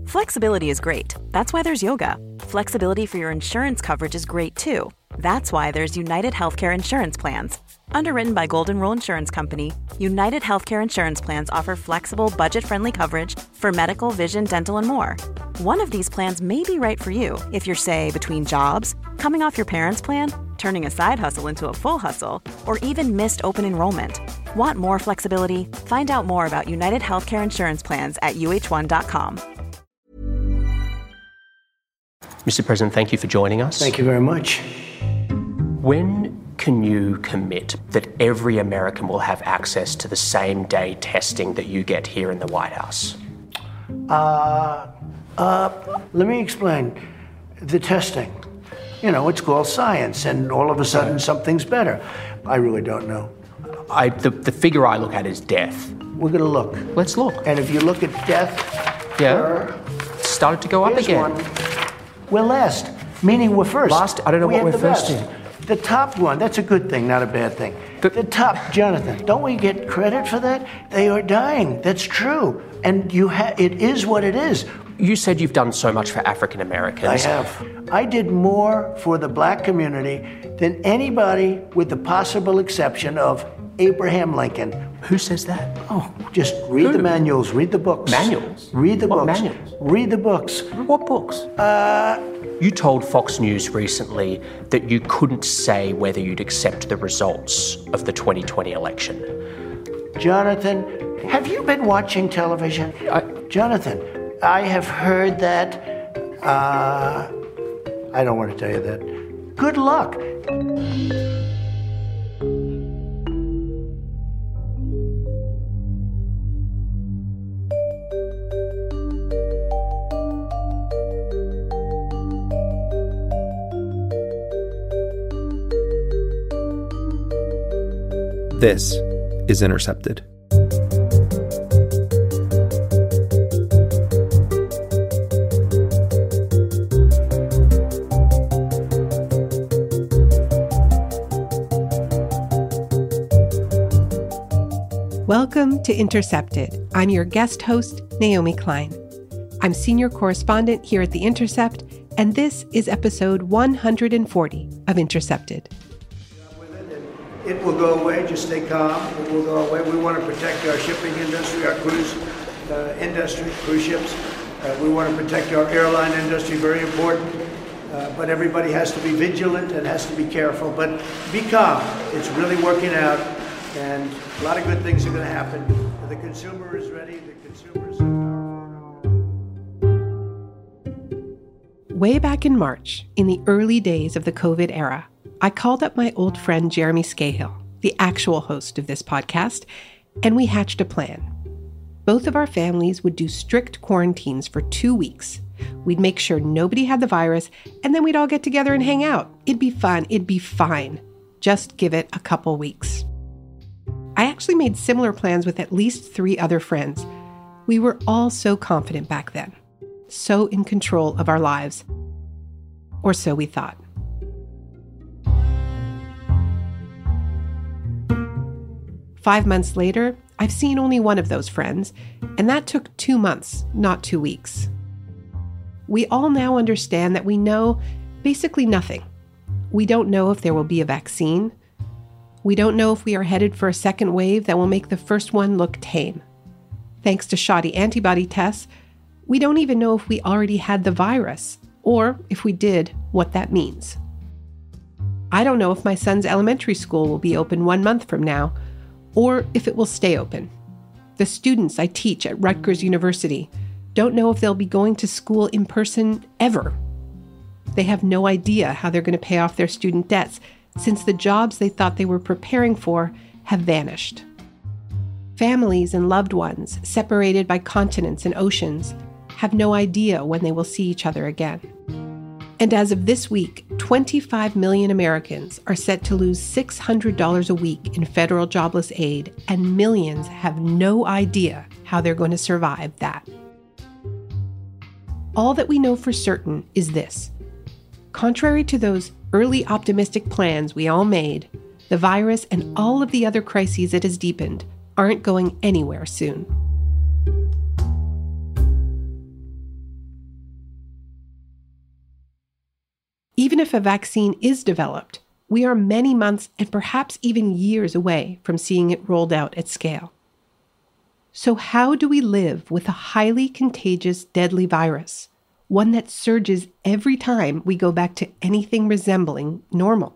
Flexibility is great. That's why there's yoga. Flexibility for your insurance coverage is great too. That's why there's United Healthcare Insurance Plans. Underwritten by Golden Rule Insurance Company, United Healthcare Insurance Plans offer flexible, budget-friendly coverage for medical, vision, dental, and more. One of these plans may be right for you if you're, say, between jobs, coming off your parents' plan, turning a side hustle into a full hustle, or even missed open enrollment. Want more flexibility? Find out more about United Healthcare Insurance Plans at uh1.com. Mr. President, thank you for joining us. Thank you very much. When can you commit that every American will have access to the same day testing that you get here in the White House? Let me explain. The testing, it's called science, and all of a sudden something's better. I really don't know. The figure I look at is death. We're going to look. Let's look. And if you look at death, it started to go up again. We're last, meaning we're first. Last? I don't know what we're first in. The top one, that's a good thing, not a bad thing. The top, Jonathan, don't we get credit for that? They are dying. That's true. And it is what it is. You said you've done so much for African Americans. I have. I did more for the black community than anybody with the possible exception of Abraham Lincoln. Who says that? Oh, just read the manuals, read the books. Manuals? Read the What books. manuals? Read the books. What books? You told Fox News recently that you couldn't say whether you'd accept the results of the 2020 election. Jonathan, have you been watching television? Jonathan, I have heard that. I don't want to tell you that. Good luck. This is Intercepted. Welcome to Intercepted. I'm your guest host, Naomi Klein. I'm senior correspondent here at The Intercept, and this is episode 140 of Intercepted. It will go away. Just stay calm. It will go away. We want to protect our shipping industry, our cruise industry, cruise ships. We want to protect our airline industry, very important. But everybody has to be vigilant and has to be careful. But be calm. It's really working out, and a lot of good things are going to happen. The consumer is ready. The consumer is powerful. Way back in March, in the early days of the COVID era, I called up my old friend Jeremy Scahill, the actual host of this podcast, and we hatched a plan. Both of our families would do strict quarantines for 2 weeks. We'd make sure nobody had the virus, and then we'd all get together and hang out. It'd be fun. It'd be fine. Just give it a couple weeks. I actually made similar plans with at least 3 other friends. We were all so confident back then, so in control of our lives. Or so we thought. Five months later, I've seen only one of those friends, and that took 2 months, not 2 weeks. We all now understand that we know basically nothing. We don't know if there will be a vaccine. We don't know if we are headed for a second wave that will make the first one look tame. Thanks to shoddy antibody tests, we don't even know if we already had the virus, or if we did, what that means. I don't know if my son's elementary school will be open 1 month from now, or if it will stay open. The students I teach at Rutgers University don't know if they'll be going to school in person ever. They have no idea how they're going to pay off their student debts, since the jobs they thought they were preparing for have vanished. Families and loved ones, separated by continents and oceans, have no idea when they will see each other again. And as of this week, 25 million Americans are set to lose $600 a week in federal jobless aid, and millions have no idea how they're going to survive that. All that we know for certain is this. Contrary to those early optimistic plans we all made, the virus and all of the other crises it has deepened aren't going anywhere soon. Even if a vaccine is developed, we are many months and perhaps even years away from seeing it rolled out at scale. So how do we live with a highly contagious, deadly virus, one that surges every time we go back to anything resembling normal?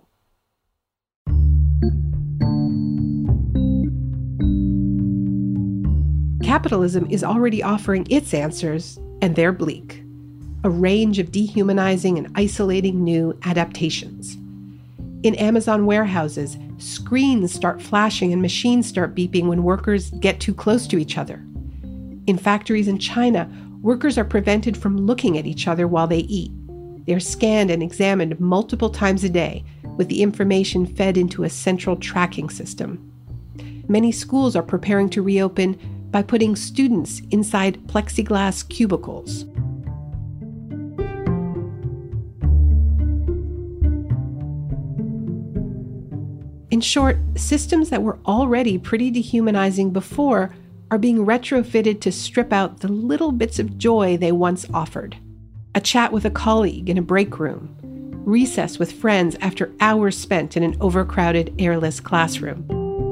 Capitalism is already offering its answers, and they're bleak. A range of dehumanizing and isolating new adaptations. In Amazon warehouses, screens start flashing and machines start beeping when workers get too close to each other. In factories in China, workers are prevented from looking at each other while they eat. They're scanned and examined multiple times a day, with the information fed into a central tracking system. Many schools are preparing to reopen by putting students inside plexiglass cubicles. In short, systems that were already pretty dehumanizing before are being retrofitted to strip out the little bits of joy they once offered. A chat with a colleague in a break room, recess with friends after hours spent in an overcrowded, airless classroom.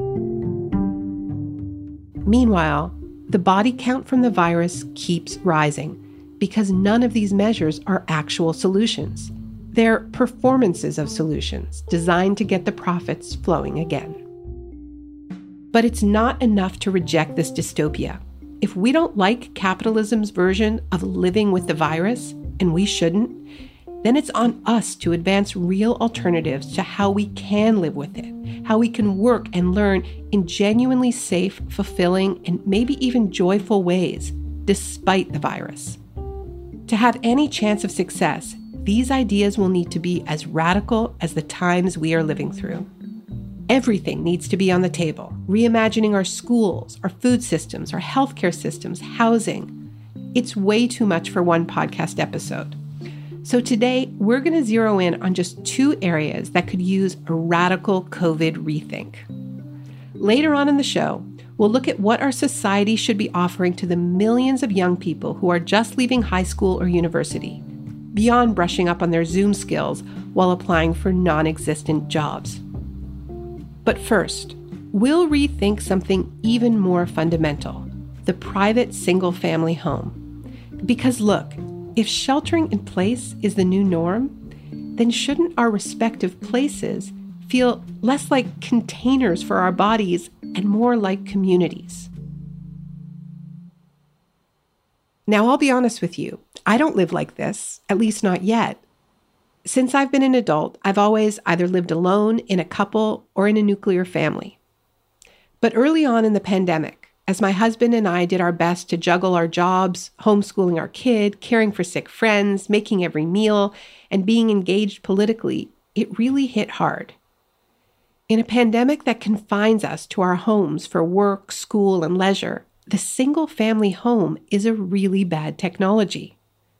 Meanwhile, the body count from the virus keeps rising because none of these measures are actual solutions. They're performances of solutions designed to get the profits flowing again. But it's not enough to reject this dystopia. If we don't like capitalism's version of living with the virus, and we shouldn't, then it's on us to advance real alternatives to how we can live with it, how we can work and learn in genuinely safe, fulfilling, and maybe even joyful ways, despite the virus. To have any chance of success, these ideas will need to be as radical as the times we are living through. Everything needs to be on the table, reimagining our schools, our food systems, our healthcare systems, housing. It's way too much for one podcast episode. So today, we're going to zero in on just 2 areas that could use a radical COVID rethink. Later on in the show, we'll look at what our society should be offering to the millions of young people who are just leaving high school or university, beyond brushing up on their Zoom skills while applying for non-existent jobs. But first, we'll rethink something even more fundamental, the private single-family home. Because look, if sheltering in place is the new norm, then shouldn't our respective places feel less like containers for our bodies and more like communities? Now, I'll be honest with you. I don't live like this, at least not yet. Since I've been an adult, I've always either lived alone, in a couple, or in a nuclear family. But early on in the pandemic, as my husband and I did our best to juggle our jobs, homeschooling our kid, caring for sick friends, making every meal, and being engaged politically, it really hit hard. In a pandemic that confines us to our homes for work, school, and leisure, the single-family home is a really bad technology.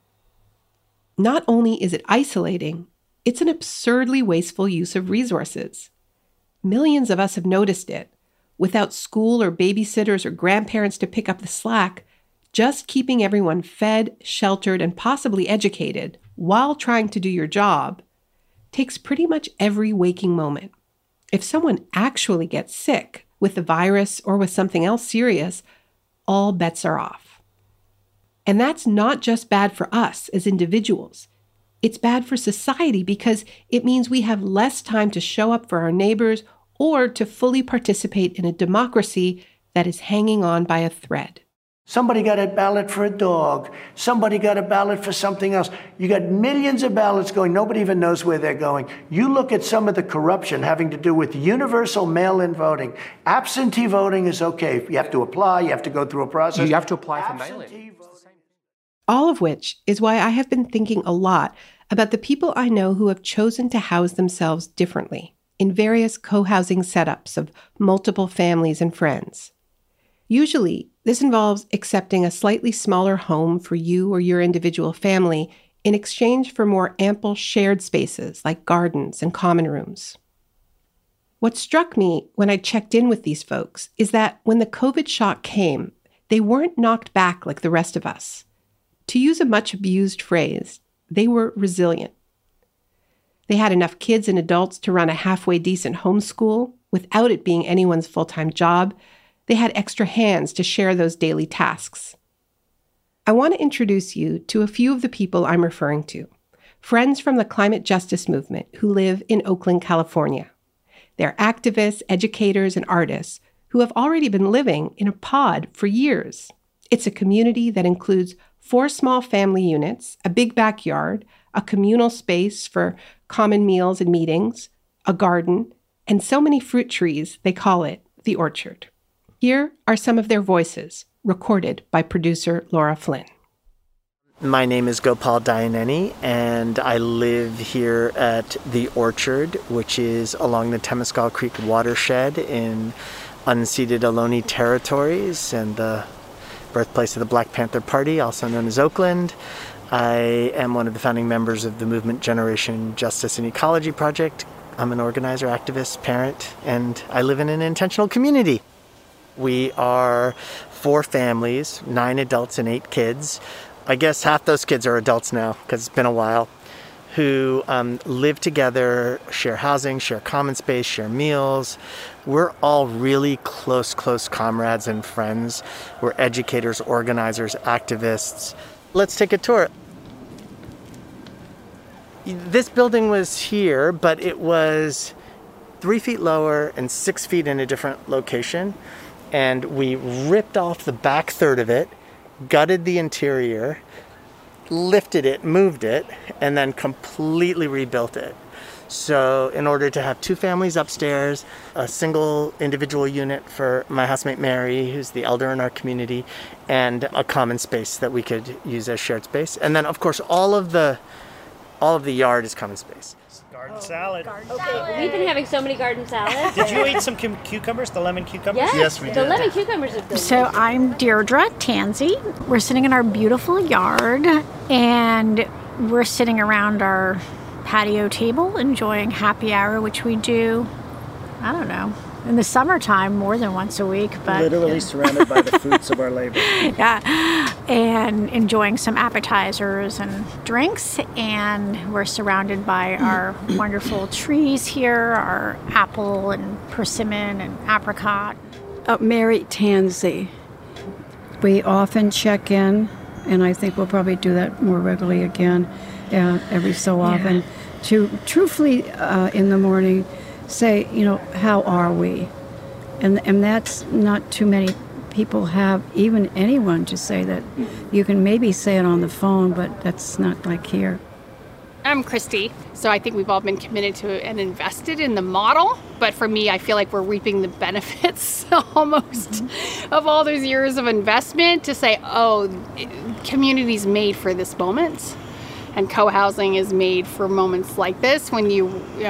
Not only is it isolating, it's an absurdly wasteful use of resources. Millions of us have noticed it. Without school or babysitters or grandparents to pick up the slack, just keeping everyone fed, sheltered, and possibly educated while trying to do your job takes pretty much every waking moment. If someone actually gets sick with the virus or with something else serious, all bets are off. And that's not just bad for us as individuals. It's bad for society because it means we have less time to show up for our neighbors or to fully participate in a democracy that is hanging on by a thread. Somebody got a ballot for a dog. Somebody got a ballot for something else. You got millions of ballots going. Nobody even knows where they're going. You look at some of the corruption having to do with universal mail-in voting. Absentee voting is okay. You have to apply. You have to go through a process. You have to apply for mail-in. All of which is why I have been thinking a lot about the people I know who have chosen to house themselves differently in various co-housing setups of multiple families and friends. Usually, this involves accepting a slightly smaller home for you or your individual family in exchange for more ample shared spaces like gardens and common rooms. What struck me when I checked in with these folks is that when the COVID shock came, they weren't knocked back like the rest of us. To use a much abused phrase, they were resilient. They had enough kids and adults to run a halfway decent homeschool without it being anyone's full-time job. They had extra hands to share those daily tasks. I want to introduce you to a few of the people I'm referring to, friends from the climate justice movement who live in Oakland, California. They're activists, educators, and artists who have already been living in a pod for years. It's a community that includes 4 small family units, a big backyard, a communal space for common meals and meetings, a garden, and so many fruit trees they call it the orchard. Here are some of their voices, recorded by producer Laura Flynn. My name is Gopal Dayaneni, and I live here at the Orchard, which is along the Temescal Creek watershed in unceded Ohlone territories and the birthplace of the Black Panther Party, also known as Oakland. I am one of the founding members of the Movement Generation Justice and Ecology Project. I'm an organizer, activist, parent, and I live in an intentional community. We are 4 families, 9 adults and 8 kids. I guess half those kids are adults now because it's been a while, who live together, share housing, share common space, share meals. We're all really close comrades and friends. We're educators, organizers, activists. Let's take a tour. This building was here, but it was 3 feet lower and 6 feet in a different location. And we ripped off the back third of it, gutted the interior, lifted it, moved it, and then completely rebuilt it. So in order to have 2 families upstairs, a single individual unit for my housemate Mary, who's the elder in our community, and a common space that we could use as shared space. And then of course all of the yard is common space. Garden salad. Okay, we've been having so many garden salads. Did you eat some cucumbers, the lemon cucumbers? Yes, we did. The lemon cucumbers are good. So I'm Deirdre Tansey. We're sitting in our beautiful yard, and we're sitting around our patio table enjoying happy hour, which we do, I don't know, in the summertime more than once a week. But literally surrounded by the fruits of our labor. Yeah, and enjoying some appetizers and drinks, and we're surrounded by our wonderful trees here, our apple and persimmon and apricot. Mary Tansey. We often check in, and I think we'll probably do that more regularly again, every so often, to truthfully in the morning say, how are we? And that's not too many people have, even anyone to say that. You can maybe say it on the phone, but that's not like here. I'm Christy, so I think we've all been committed to and invested in the model, but for me, I feel like we're reaping the benefits almost of all those years of investment to say, community's made for this moment, and co-housing is made for moments like this when you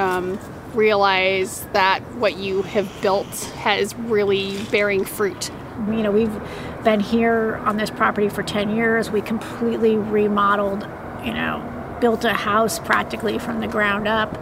realize that what you have built is really bearing fruit. We've been here on this property for 10 years. We completely remodeled, built a house practically from the ground up,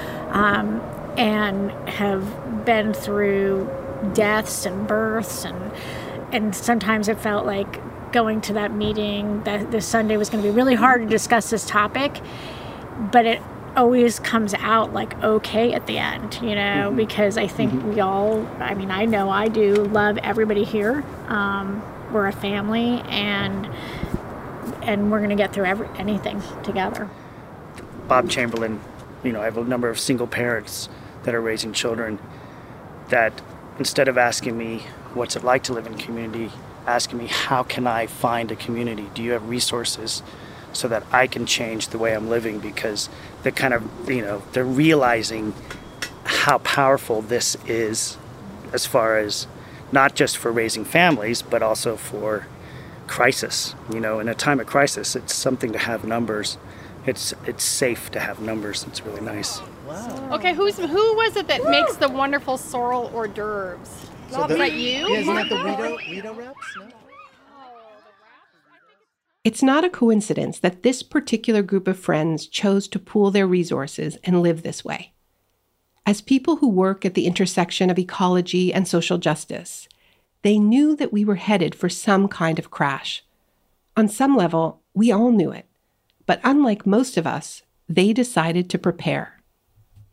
and have been through deaths and births, and sometimes it felt like going to that meeting that this Sunday was going to be really hard to discuss this topic, but it always comes out like okay at the end, because I think we all, I know I do love everybody here. We're a family, and we're going to get through anything together. Bob Chamberlain, I have a number of single parents that are raising children that instead of asking me what's it like to live in a community, asking me how can I find a community? Do you have resources so that I can change the way I'm living? Because they're kind of, they're realizing how powerful this is as far as not just for raising families, but also for crisis. In a time of crisis, it's something to have numbers. It's safe to have numbers. It's really nice. Wow. Okay, who was it that makes the wonderful sorrel hors d'oeuvres? Is that you? Yeah, isn't that the Rito wraps? No? It's not a coincidence that this particular group of friends chose to pool their resources and live this way. As people who work at the intersection of ecology and social justice, they knew that we were headed for some kind of crash. On some level, we all knew it. But unlike most of us, they decided to prepare.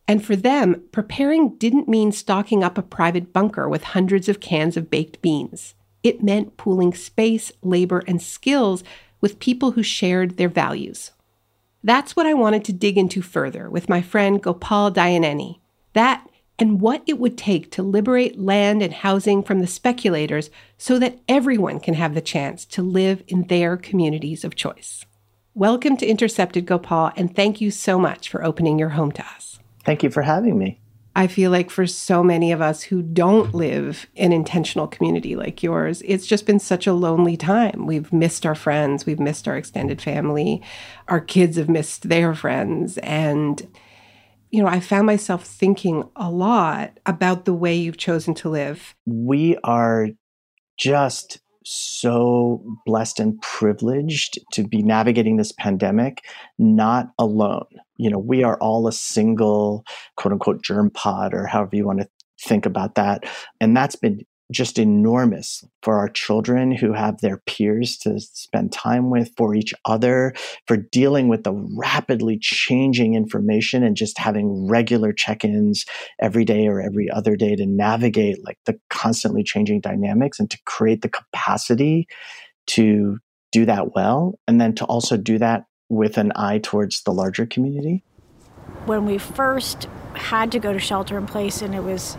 And for them, preparing didn't mean stocking up a private bunker with hundreds of cans of baked beans. It meant pooling space, labor, and skills with people who shared their values. That's what I wanted to dig into further with my friend Gopal Dayaneni. That and what it would take to liberate land and housing from the speculators so that everyone can have the chance to live in their communities of choice. Welcome to Intercepted, Gopal, and thank you so much for opening your home to us. Thank you for having me. I feel like for so many of us who don't live in intentional community like yours, it's just been such a lonely time. We've missed our friends. We've missed our extended family. Our kids have missed their friends. And, I found myself thinking a lot about the way you've chosen to live. We are just so blessed and privileged to be navigating this pandemic, not alone. We are all a single, quote unquote, germ pod, or however you want to think about that. And that's been just enormous for our children who have their peers to spend time with, for each other, for dealing with the rapidly changing information and just having regular check-ins every day or every other day to navigate like the constantly changing dynamics and to create the capacity to do that well. And then to also do that with an eye towards the larger community. When we first had to go to shelter in place, and it was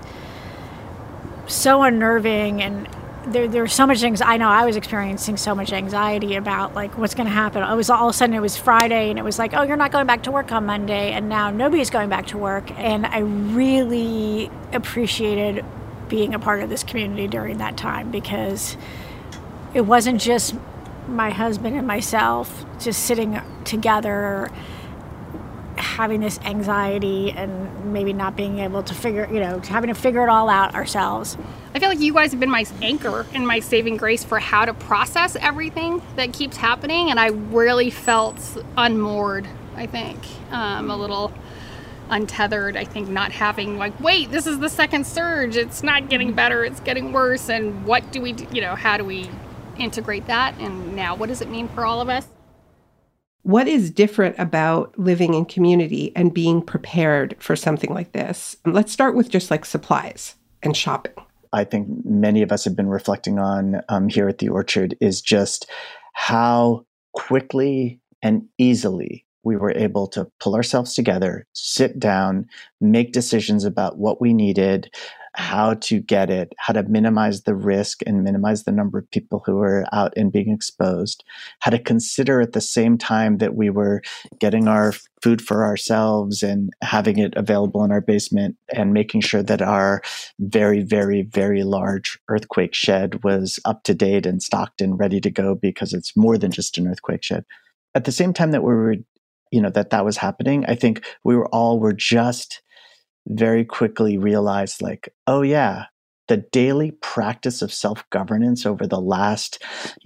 so unnerving, and there was so much anxiety. I know I was experiencing so much anxiety about like what's going to happen. It was all of a sudden it was Friday, and it was like, oh, you're not going back to work on Monday, and now nobody's going back to work. And I really appreciated being a part of this community during that time, because it wasn't just my husband and myself just sitting together having this anxiety and maybe not being able to having to figure it all out ourselves. I feel like you guys have been my anchor and my saving grace for how to process everything that keeps happening. And I really felt unmoored, I think, a little untethered. I think not having wait, this is the second surge. It's not getting better. It's getting worse. And what do we do? How do we integrate that? And now what does it mean for all of us? What is different about living in community and being prepared for something like this? Let's start with just like supplies and shopping. I think many of us have been reflecting on here at the Orchard is just how quickly and easily we were able to pull ourselves together, sit down, make decisions about what we needed, how to get it, how to minimize the risk and minimize the number of people who are out and being exposed, how to consider at the same time that we were getting our food for ourselves and having it available in our basement and making sure that our very, very, very large earthquake shed was up to date and stocked and ready to go, because it's more than just an earthquake shed. At the same time that we were, that was happening, I think we were just very quickly realized oh yeah, the daily practice of self-governance over the last,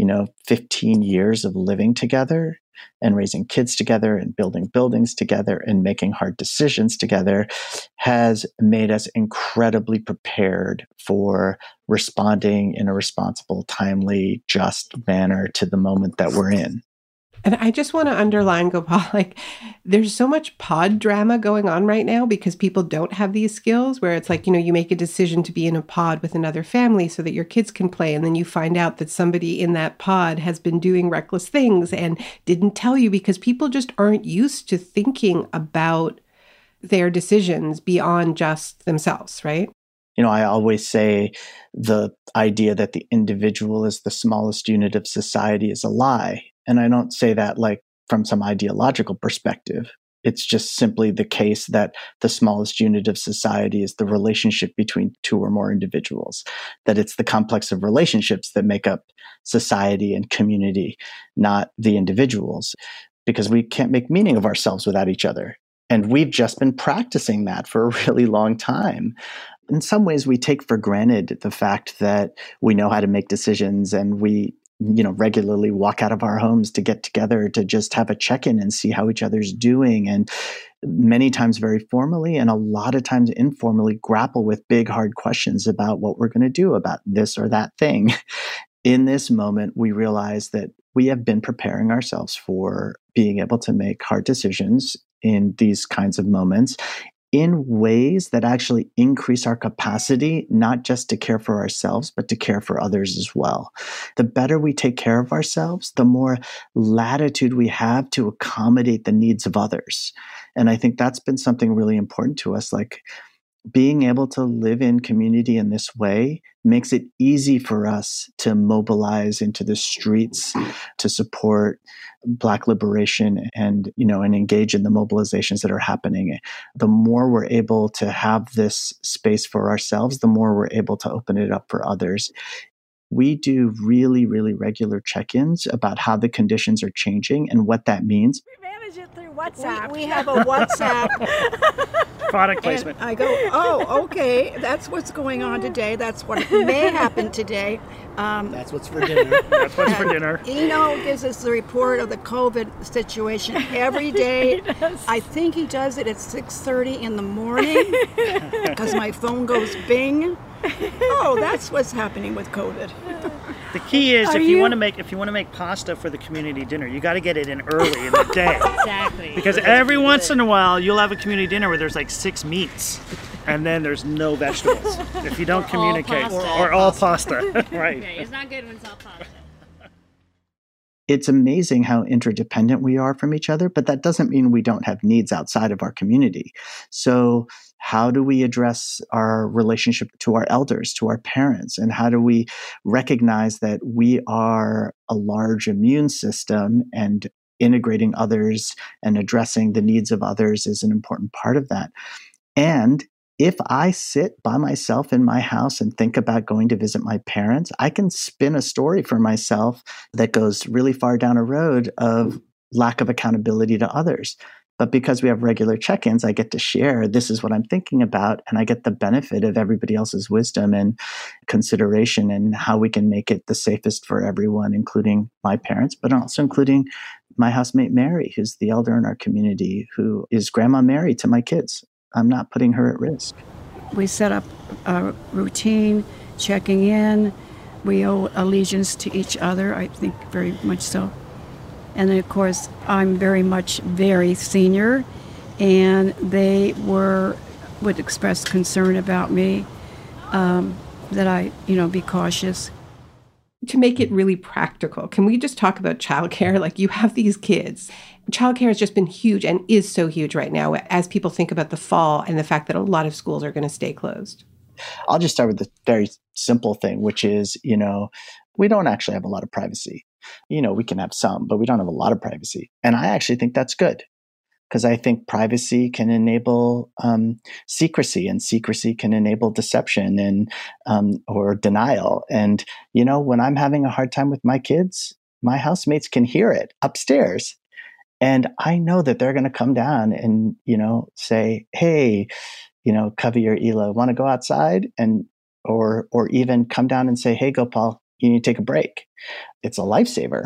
15 years of living together and raising kids together and building buildings together and making hard decisions together has made us incredibly prepared for responding in a responsible, timely, just manner to the moment that we're in. And I just want to underline, Gopal, there's so much pod drama going on right now because people don't have these skills where it's you make a decision to be in a pod with another family so that your kids can play. And then you find out that somebody in that pod has been doing reckless things and didn't tell you, because people just aren't used to thinking about their decisions beyond just themselves, right? I always say the idea that the individual is the smallest unit of society is a lie. And I don't say that from some ideological perspective. It's just simply the case that the smallest unit of society is the relationship between two or more individuals, that it's the complex of relationships that make up society and community, not the individuals, because we can't make meaning of ourselves without each other. And we've just been practicing that for a really long time. In some ways, we take for granted the fact that we know how to make decisions and we regularly walk out of our homes to get together to just have a check-in and see how each other's doing. And many times very formally and a lot of times informally grapple with big, hard questions about what we're going to do about this or that thing. In this moment, we realize that we have been preparing ourselves for being able to make hard decisions in these kinds of moments in ways that actually increase our capacity, not just to care for ourselves, but to care for others as well. The better we take care of ourselves, the more latitude we have to accommodate the needs of others. And I think that's been something really important to us. Like, being able to live in community in this way makes it easy for us to mobilize into the streets to support Black liberation and engage in the mobilizations that are happening. The more we're able to have this space for ourselves, the more we're able to open it up for others. We do really, really regular check-ins about how the conditions are changing and what that means. We manage it through WhatsApp. We have a WhatsApp. Product placement. And I go, oh, okay, that's what's going on today. That's what may happen today. That's what's for dinner. That's what's for dinner. Eno gives us the report of the COVID situation every day. I think he does it at 6:30 in the morning because my phone goes bing. Oh, that's what's happening with COVID. The key is if you want to make pasta for the community dinner, you got to get it in early in the day. Exactly. Because every once in a while you'll have a community dinner where there's like 6 meats and then there's no vegetables if you don't communicate. Or all pasta. Right. Okay, it's not good when it's all pasta. It's amazing how interdependent we are from each other, but that doesn't mean we don't have needs outside of our community. So how do we address our relationship to our elders, to our parents? And how do we recognize that we are a large immune system, and integrating others and addressing the needs of others is an important part of that? And if I sit by myself in my house and think about going to visit my parents, I can spin a story for myself that goes really far down a road of lack of accountability to others. But because we have regular check-ins, I get to share, this is what I'm thinking about, and I get the benefit of everybody else's wisdom and consideration and how we can make it the safest for everyone, including my parents, but also including my housemate Mary, who's the elder in our community, who is Grandma Mary to my kids. I'm not putting her at risk. We set up a routine, checking in. We owe allegiance to each other, I think very much so. And then, of course, I'm very senior, and they would express concern about me, that I, be cautious. To make it really practical, can we just talk about childcare? Like, you have these kids. Childcare has just been huge and is so huge right now as people think about the fall and the fact that a lot of schools are going to stay closed. I'll just start with the very simple thing, which is, we don't actually have a lot of privacy. We can have some, but we don't have a lot of privacy. And I actually think that's good, because I think privacy can enable secrecy, and secrecy can enable deception and or denial. And, when I'm having a hard time with my kids, my housemates can hear it upstairs. And I know that they're going to come down and, say, hey, Covey or Ela, want to go outside? And or even come down and say, hey, Gopal, you need to take a break. It's a lifesaver,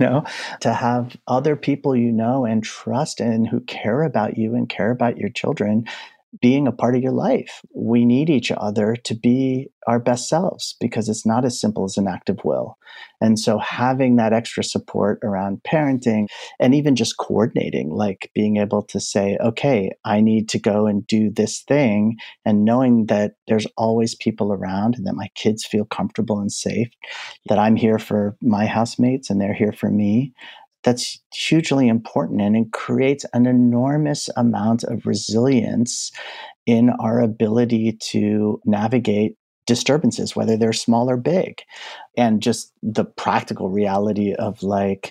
to have other people and trust and who care about you and care about your children being a part of your life. We need each other to be our best selves, because it's not as simple as an act of will. And so having that extra support around parenting and even just coordinating, like being able to say, okay, I need to go and do this thing, and knowing that there's always people around and that my kids feel comfortable and safe, that I'm here for my housemates and they're here for me. That's hugely important, and it creates an enormous amount of resilience in our ability to navigate disturbances, whether they're small or big. And just the practical reality of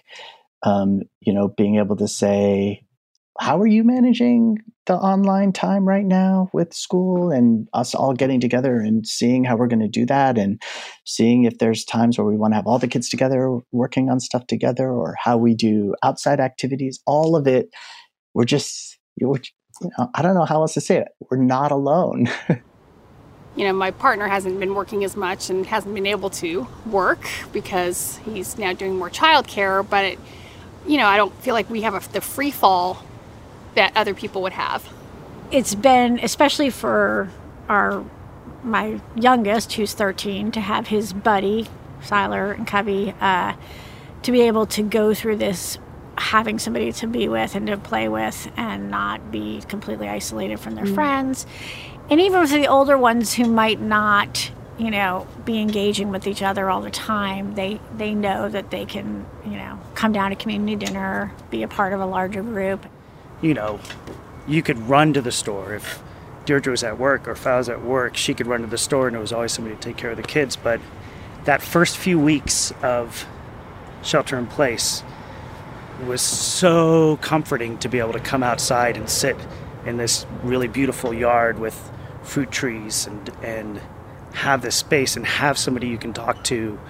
being able to say, how are you managing the online time right now with school, and us all getting together and seeing how we're going to do that, and seeing if there's times where we want to have all the kids together working on stuff together, or how we do outside activities, all of it. We're just, I don't know how else to say it. We're not alone. My partner hasn't been working as much and hasn't been able to work because he's now doing more childcare, but I don't feel like we have the free fall that other people would have. It's been, especially for my youngest, who's 13, to have his buddy, Siler and Covey, to be able to go through this having somebody to be with and to play with and not be completely isolated from their friends. And even for the older ones who might not, be engaging with each other all the time, they know that they can, come down to community dinner, be a part of a larger group. You could run to the store. If Deirdre was at work or if I was at work, she could run to the store and there was always somebody to take care of the kids. But that first few weeks of shelter in place was so comforting to be able to come outside and sit in this really beautiful yard with fruit trees and have this space and have somebody you can talk to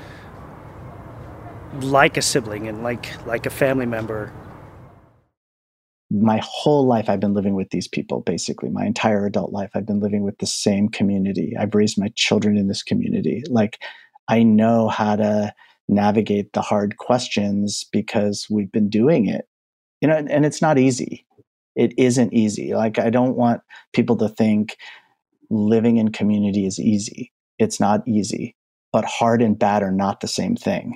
like a sibling and like a family member. My whole life, I've been living with these people, basically. My entire adult life, I've been living with the same community. I've raised my children in this community. I know how to navigate the hard questions because we've been doing it. And it's not easy. It isn't easy. I don't want people to think living in community is easy. It's not easy. But hard and bad are not the same thing.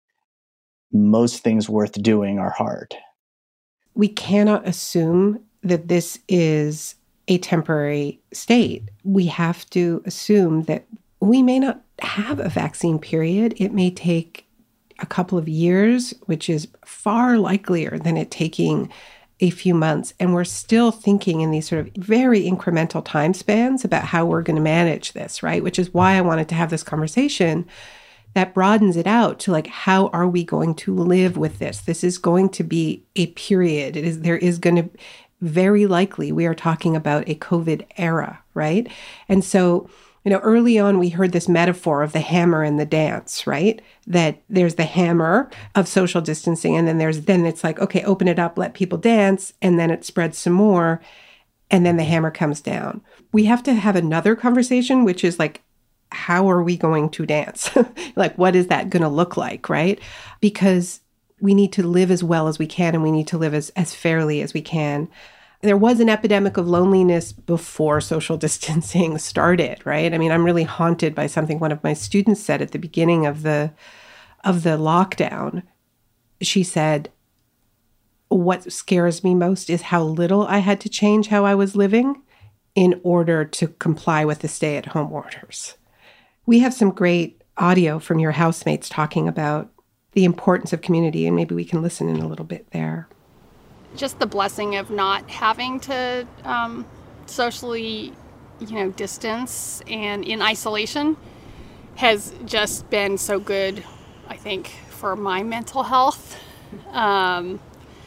Most things worth doing are hard. We cannot assume that this is a temporary state. We have to assume that we may not have a vaccine period. It may take a couple of years, which is far likelier than it taking a few months. And we're still thinking in these sort of very incremental time spans about how we're going to manage this, right? Which is why I wanted to have this conversation that broadens it out to how are we going to live with this? This is going to be a period. There is going to, very likely, we are talking about a COVID era, right? And so, early on, we heard this metaphor of the hammer and the dance, right? That there's the hammer of social distancing, and then it's okay, open it up, let people dance, and then it spreads some more, and then the hammer comes down. We have to have another conversation, which is how are we going to dance? What is that going to look like, right? Because we need to live as well as we can, and we need to live as fairly as we can. There was an epidemic of loneliness before social distancing started, right? I'm really haunted by something one of my students said at the beginning of the lockdown. She said, what scares me most is how little I had to change how I was living in order to comply with the stay-at-home orders. We have some great audio from your housemates talking about the importance of community, and maybe we can listen in a little bit there. Just the blessing of not having to socially, distance and in isolation has just been so good, I think, for my mental health. And,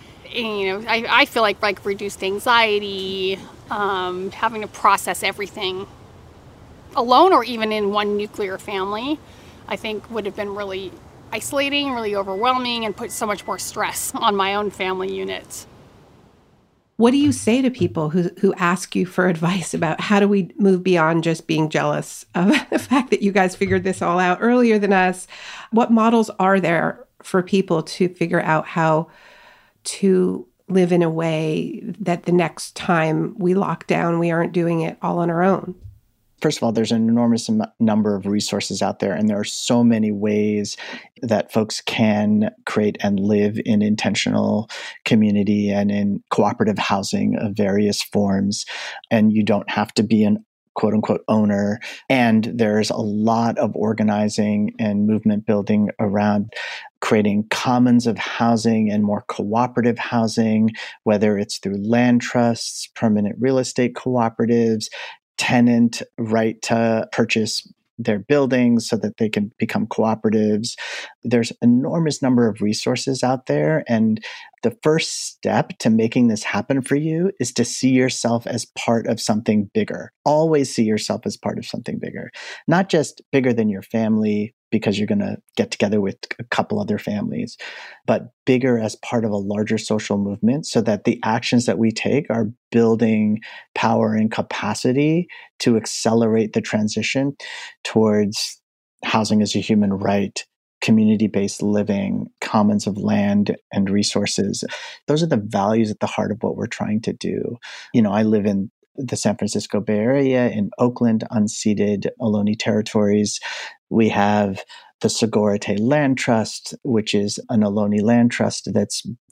I feel like reduced anxiety, having to process everything alone or even in one nuclear family, I think would have been really isolating, really overwhelming, and put so much more stress on my own family unit. What do you say to people who ask you for advice about how do we move beyond just being jealous of the fact that you guys figured this all out earlier than us? What models are there for people to figure out how to live in a way that the next time we lock down, we aren't doing it all on our own? First of all, there's an enormous number of resources out there, and there are so many ways that folks can create and live in intentional community and in cooperative housing of various forms. And you don't have to be an quote unquote owner. And there's a lot of organizing and movement building around creating commons of housing and more cooperative housing, whether it's through land trusts, permanent real estate cooperatives, tenant right to purchase their buildings so that they can become cooperatives. There's an enormous number of resources out there. And the first step to making this happen for you is to see yourself as part of something bigger. Always see yourself as part of something bigger, not just bigger than your family because you're going to get together with a couple other families, but bigger as part of a larger social movement so that the actions that we take are building power and capacity to accelerate the transition towards housing as a human right, community-based living, commons of land and resources. Those are the values at the heart of what we're trying to do. I live in the San Francisco Bay Area, in Oakland, unceded Ohlone territories. We have the Sogorea Te' Land Trust, which is an Ohlone land trust that's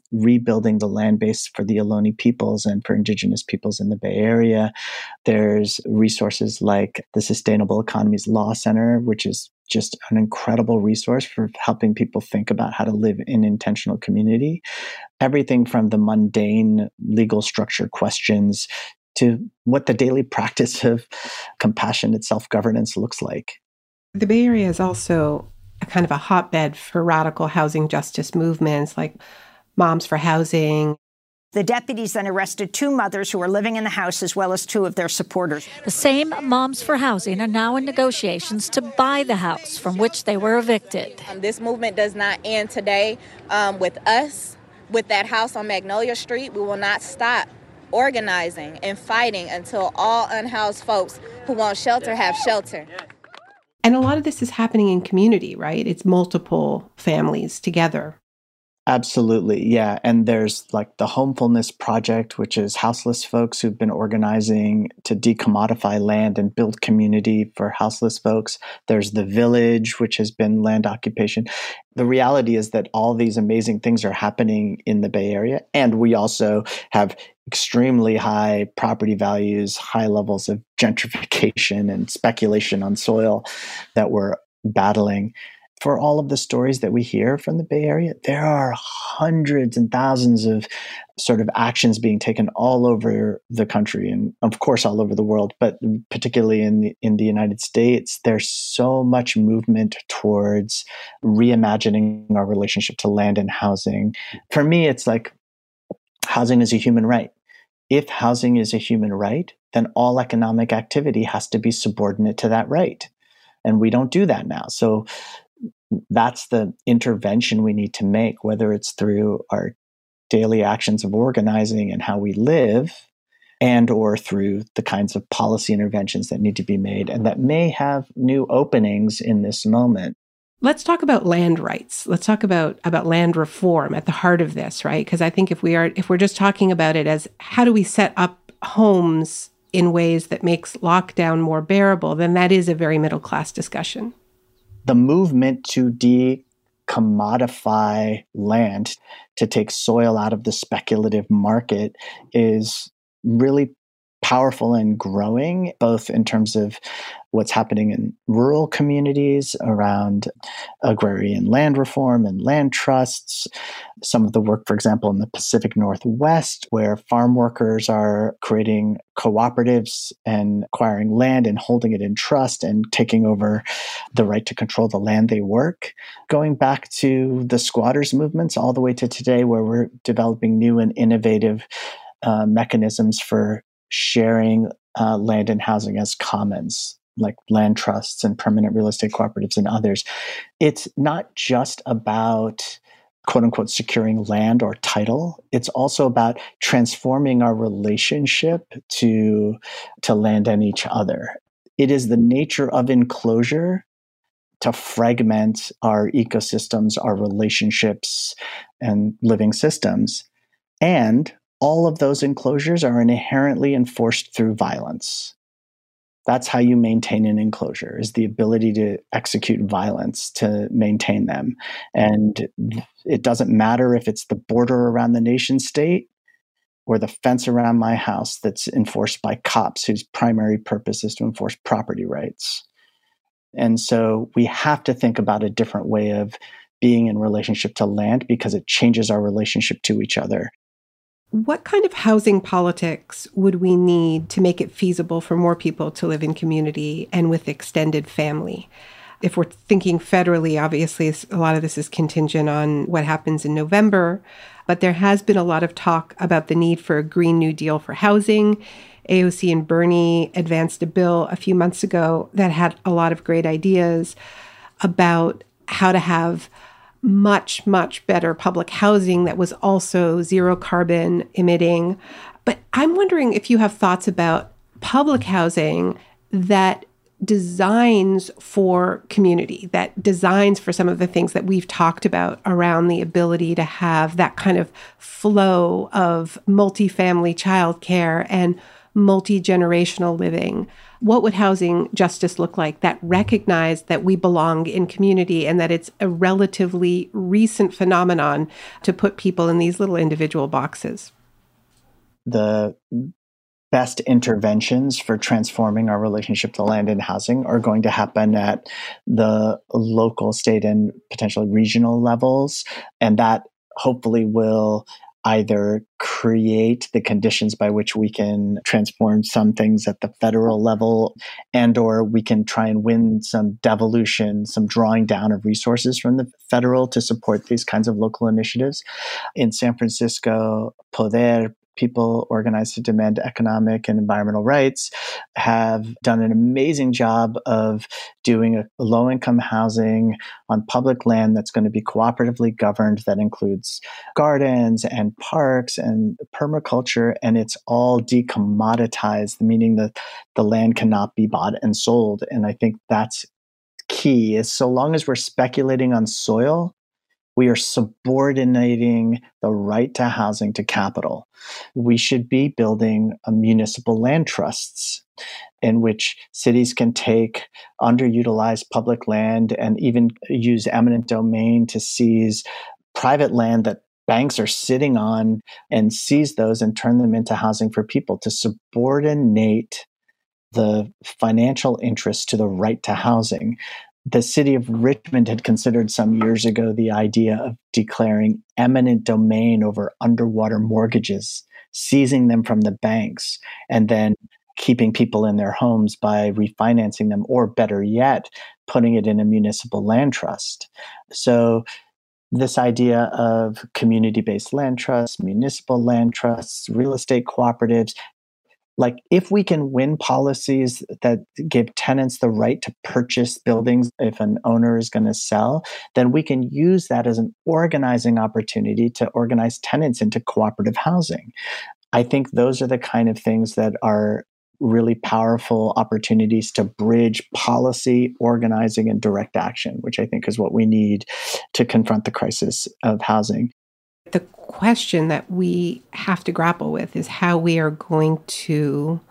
rebuilding the land base for the Ohlone peoples and for indigenous peoples in the Bay Area. There's resources like the Sustainable Economies Law Center, which is just an incredible resource for helping people think about how to live in intentional community. Everything from the mundane legal structure questions to what the daily practice of compassionate self-governance looks like. The Bay Area is also a kind of a hotbed for radical housing justice movements like Moms for Housing. The deputies then arrested 2 mothers who were living in the house as well as 2 of their supporters. The same Moms for Housing are now in negotiations to buy the house from which they were evicted. This movement does not end today with us, with that house on Magnolia Street. We will not stop organizing and fighting until all unhoused folks who want shelter have shelter. And a lot of this is happening in community, right? It's multiple families together. Absolutely, yeah. And there's like the Homefulness Project, which is houseless folks who've been organizing to decommodify land and build community for houseless folks. There's the Village, which has been land occupation. The reality is that all these amazing things are happening in the Bay Area. And we also have extremely high property values, high levels of gentrification and speculation on soil that we're battling. For all of the stories that we hear from the Bay Area, there are hundreds and thousands of sort of actions being taken all over the country and, of course, all over the world, but particularly in the United States. There's so much movement towards reimagining our relationship to land and housing. For me, it's like housing is a human right. If housing is a human right, then all economic activity has to be subordinate to that right. And we don't do that now. So that's the intervention we need to make, whether it's through our daily actions of organizing and how we live, and or through the kinds of policy interventions that need to be made and that may have new openings in this moment. Let's talk about land rights. Let's talk about land reform at the heart of this, right? Because I think if we're just talking about it as how do we set up homes in ways that makes lockdown more bearable, then that is a very middle class discussion. The movement to decommodify land, to take soil out of the speculative market, is really powerful and growing, both in terms of what's happening in rural communities around agrarian land reform and land trusts. Some of the work, for example, in the Pacific Northwest, where farm workers are creating cooperatives and acquiring land and holding it in trust and taking over the right to control the land they work. Going back to the squatters movements all the way to today, where we're developing new and innovative mechanisms for sharing land and housing as commons, like land trusts and permanent real estate cooperatives and others. It's not just about, quote unquote, securing land or title. It's also about transforming our relationship to land and each other. It is the nature of enclosure to fragment our ecosystems, our relationships, and living systems. And all of those enclosures are inherently enforced through violence. That's how you maintain an enclosure, is the ability to execute violence to maintain them. And it doesn't matter if it's the border around the nation state or the fence around my house that's enforced by cops whose primary purpose is to enforce property rights. And so we have to think about a different way of being in relationship to land because it changes our relationship to each other. What kind of housing politics would we need to make it feasible for more people to live in community and with extended family? If we're thinking federally, obviously, a lot of this is contingent on what happens in November, but there has been a lot of talk about the need for a Green New Deal for housing. AOC and Bernie advanced a bill a few months ago that had a lot of great ideas about how to have much, much better public housing that was also zero carbon emitting. But I'm wondering if you have thoughts about public housing that designs for community, that designs for some of the things that we've talked about around the ability to have that kind of flow of multifamily childcare and multi-generational living? What would housing justice look like that recognized that we belong in community and that it's a relatively recent phenomenon to put people in these little individual boxes? The best interventions for transforming our relationship to land and housing are going to happen at the local, state, and potentially regional levels. And that hopefully will either create the conditions by which we can transform some things at the federal level, and or we can try and win some devolution, some drawing down of resources from the federal to support these kinds of local initiatives. In San Francisco, Poder, people organized to demand economic and environmental rights, have done an amazing job of doing a low-income housing on public land that's going to be cooperatively governed, that includes gardens and parks and permaculture, and it's all decommoditized, meaning that the land cannot be bought and sold. And I think that's key, is so long as we're speculating on soil, we are subordinating the right to housing to capital. We should be building municipal land trusts in which cities can take underutilized public land and even use eminent domain to seize private land that banks are sitting on, and seize those and turn them into housing for people, to subordinate the financial interest to the right to housing. The city of Richmond had considered some years ago the idea of declaring eminent domain over underwater mortgages, seizing them from the banks, and then keeping people in their homes by refinancing them, or better yet, putting it in a municipal land trust. So this idea of community-based land trusts, municipal land trusts, real estate cooperatives, like if we can win policies that give tenants the right to purchase buildings if an owner is going to sell, then we can use that as an organizing opportunity to organize tenants into cooperative housing. I think those are the kind of things that are really powerful opportunities to bridge policy, organizing, and direct action, which I think is what we need to confront the crisis of housing. The question that we have to grapple with is how we are going to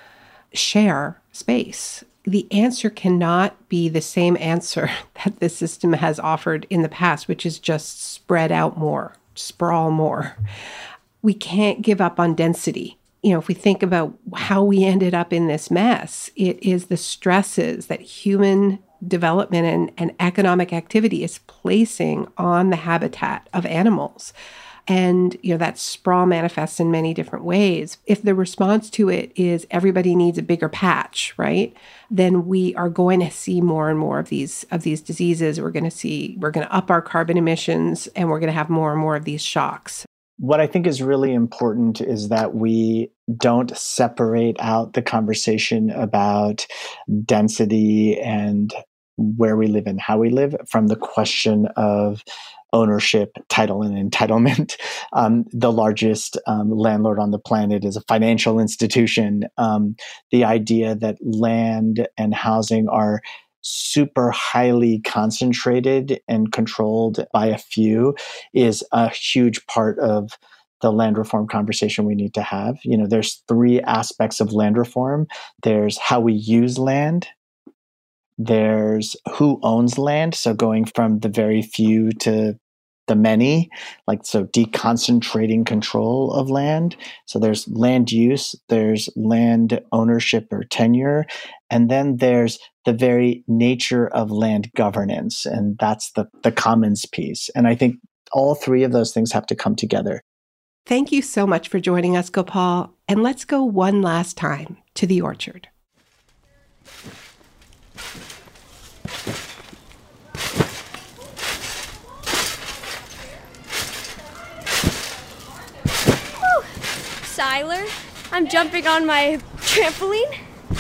share space. The answer cannot be the same answer that the system has offered in the past, which is just spread out more, sprawl more. We can't give up on density. If we think about how we ended up in this mess, it is the stresses that human development and economic activity is placing on the habitat of animals. And, that sprawl manifests in many different ways. If the response to it is everybody needs a bigger patch, right, then we are going to see more and more of these diseases. We're going to up our carbon emissions, and we're going to have more and more of these shocks. What I think is really important is that we don't separate out the conversation about density and where we live and how we live from the question of ownership, title, and entitlement. The largest landlord on the planet is a financial institution. The idea that land and housing are super highly concentrated and controlled by a few is a huge part of the land reform conversation we need to have. There's three aspects of land reform. There's how we use land. There's who owns land. So going from the very few to the many, so deconcentrating control of land. So there's land use, there's land ownership or tenure, and then there's the very nature of land governance. And that's the commons piece. And I think all three of those things have to come together. Thank you so much for joining us, Gopal. And let's go one last time to the orchard. Siler. I'm jumping on my trampoline.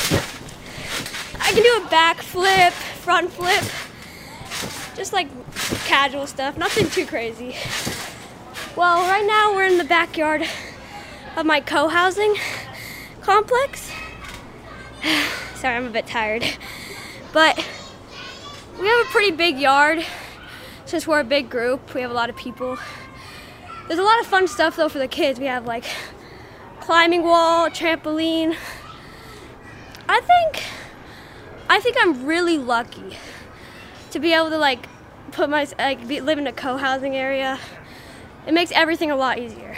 I can do a back flip, front flip, just like casual stuff, nothing too crazy. Well, right now we're in the backyard of my co-housing complex. Sorry, I'm a bit tired. But we have a pretty big yard. Since we're a big group, we have a lot of people. There's a lot of fun stuff though for the kids. We have climbing wall, trampoline. I think I'm really lucky to be able to live in a co-housing area. It makes everything a lot easier.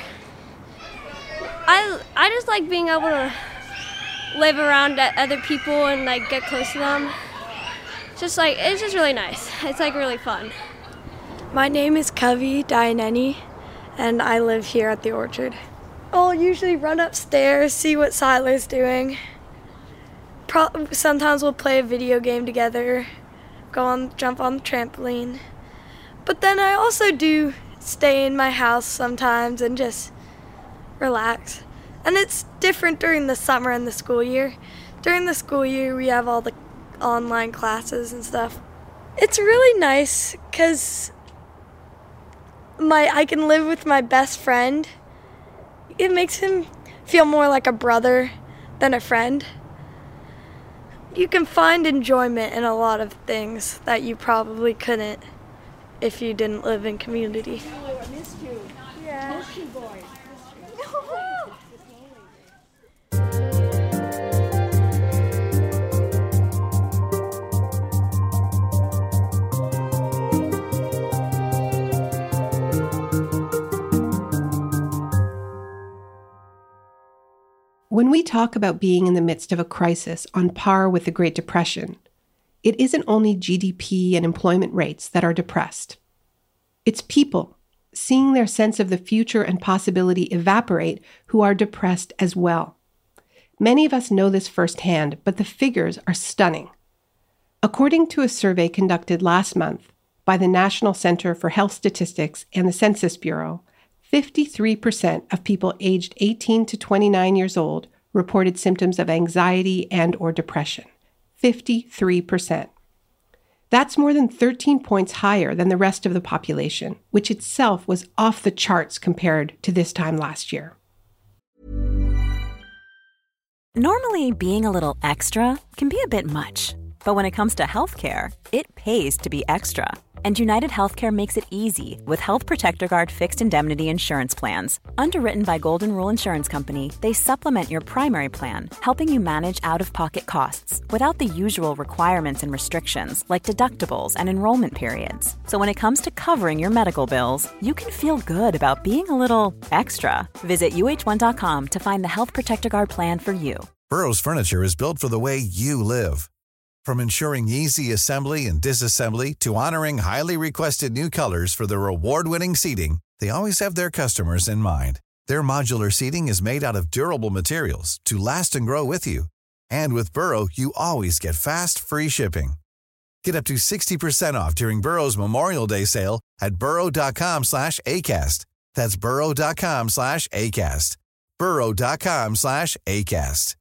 I just like being able to live around other people and get close to them. It's just really nice. It's really fun. My name is Kavi Dianeni, and I live here at the Orchard. I'll usually run upstairs, see what Siler's doing. Sometimes we'll play a video game together, jump on the trampoline. But then I also do stay in my house sometimes and just relax. And it's different during the summer and the school year. During the school year, we have all the online classes and stuff. It's really nice because I can live with my best friend. It makes him feel more like a brother than a friend. You can find enjoyment in a lot of things that you probably couldn't if you didn't live in community. I missed you. Yeah. Missed you, boy. When we talk about being in the midst of a crisis on par with the Great Depression, it isn't only GDP and employment rates that are depressed. It's people seeing their sense of the future and possibility evaporate who are depressed as well. Many of us know this firsthand, but the figures are stunning. According to a survey conducted last month by the National Center for Health Statistics and the Census Bureau, 53% of people aged 18 to 29 years old reported symptoms of anxiety and/or depression. 53%. That's more than 13 points higher than the rest of the population, which itself was off the charts compared to this time last year. Normally, being a little extra can be a bit much, but when it comes to healthcare, it pays to be extra. And United Healthcare makes it easy with Health Protector Guard fixed indemnity insurance plans. Underwritten by Golden Rule Insurance Company, they supplement your primary plan, helping you manage out-of-pocket costs without the usual requirements and restrictions like deductibles and enrollment periods. So when it comes to covering your medical bills, you can feel good about being a little extra. Visit uh1.com to find the Health Protector Guard plan for you. Burrow's furniture is built for the way you live. From ensuring easy assembly and disassembly to honoring highly requested new colors for their award-winning seating, they always have their customers in mind. Their modular seating is made out of durable materials to last and grow with you. And with Burrow, you always get fast, free shipping. Get up to 60% off during Burrow's Memorial Day sale at burrow.com/ACAST. That's burrow.com/ACAST. burrow.com/ACAST.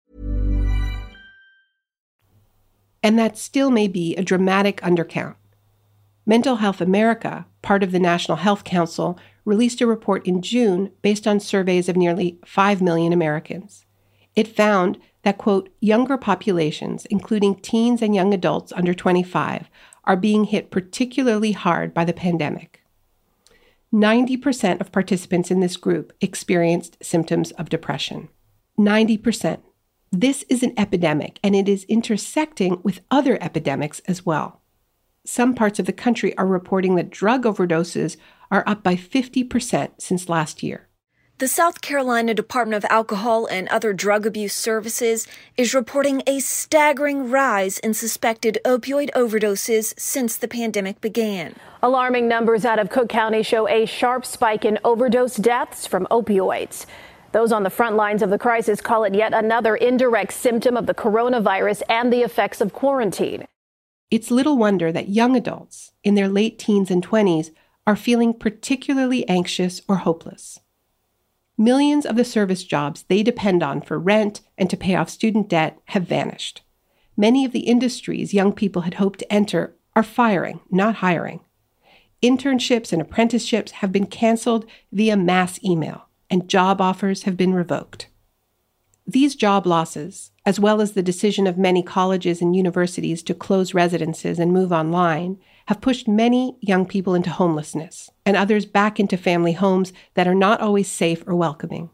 And that still may be a dramatic undercount. Mental Health America, part of the National Health Council, released a report in June based on surveys of nearly 5 million Americans. It found that, quote, younger populations, including teens and young adults under 25, are being hit particularly hard by the pandemic. 90% of participants in this group experienced symptoms of depression. 90%. This is an epidemic, and it is intersecting with other epidemics as well. Some parts of the country are reporting that drug overdoses are up by 50% since last year. The South Carolina Department of Alcohol and Other Drug Abuse Services is reporting a staggering rise in suspected opioid overdoses since the pandemic began. Alarming numbers out of Cook County show a sharp spike in overdose deaths from opioids. Those on the front lines of the crisis call it yet another indirect symptom of the coronavirus and the effects of quarantine. It's little wonder that young adults in their late teens and 20s are feeling particularly anxious or hopeless. Millions of the service jobs they depend on for rent and to pay off student debt have vanished. Many of the industries young people had hoped to enter are firing, not hiring. Internships and apprenticeships have been canceled via mass email, and job offers have been revoked. These job losses, as well as the decision of many colleges and universities to close residences and move online, have pushed many young people into homelessness and others back into family homes that are not always safe or welcoming.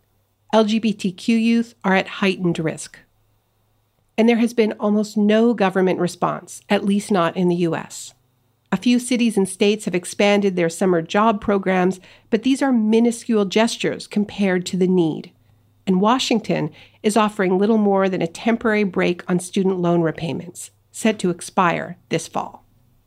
LGBTQ youth are at heightened risk. And there has been almost no government response, at least not in the U.S. A few cities and states have expanded their summer job programs, but these are minuscule gestures compared to the need. And Washington is offering little more than a temporary break on student loan repayments, set to expire this fall.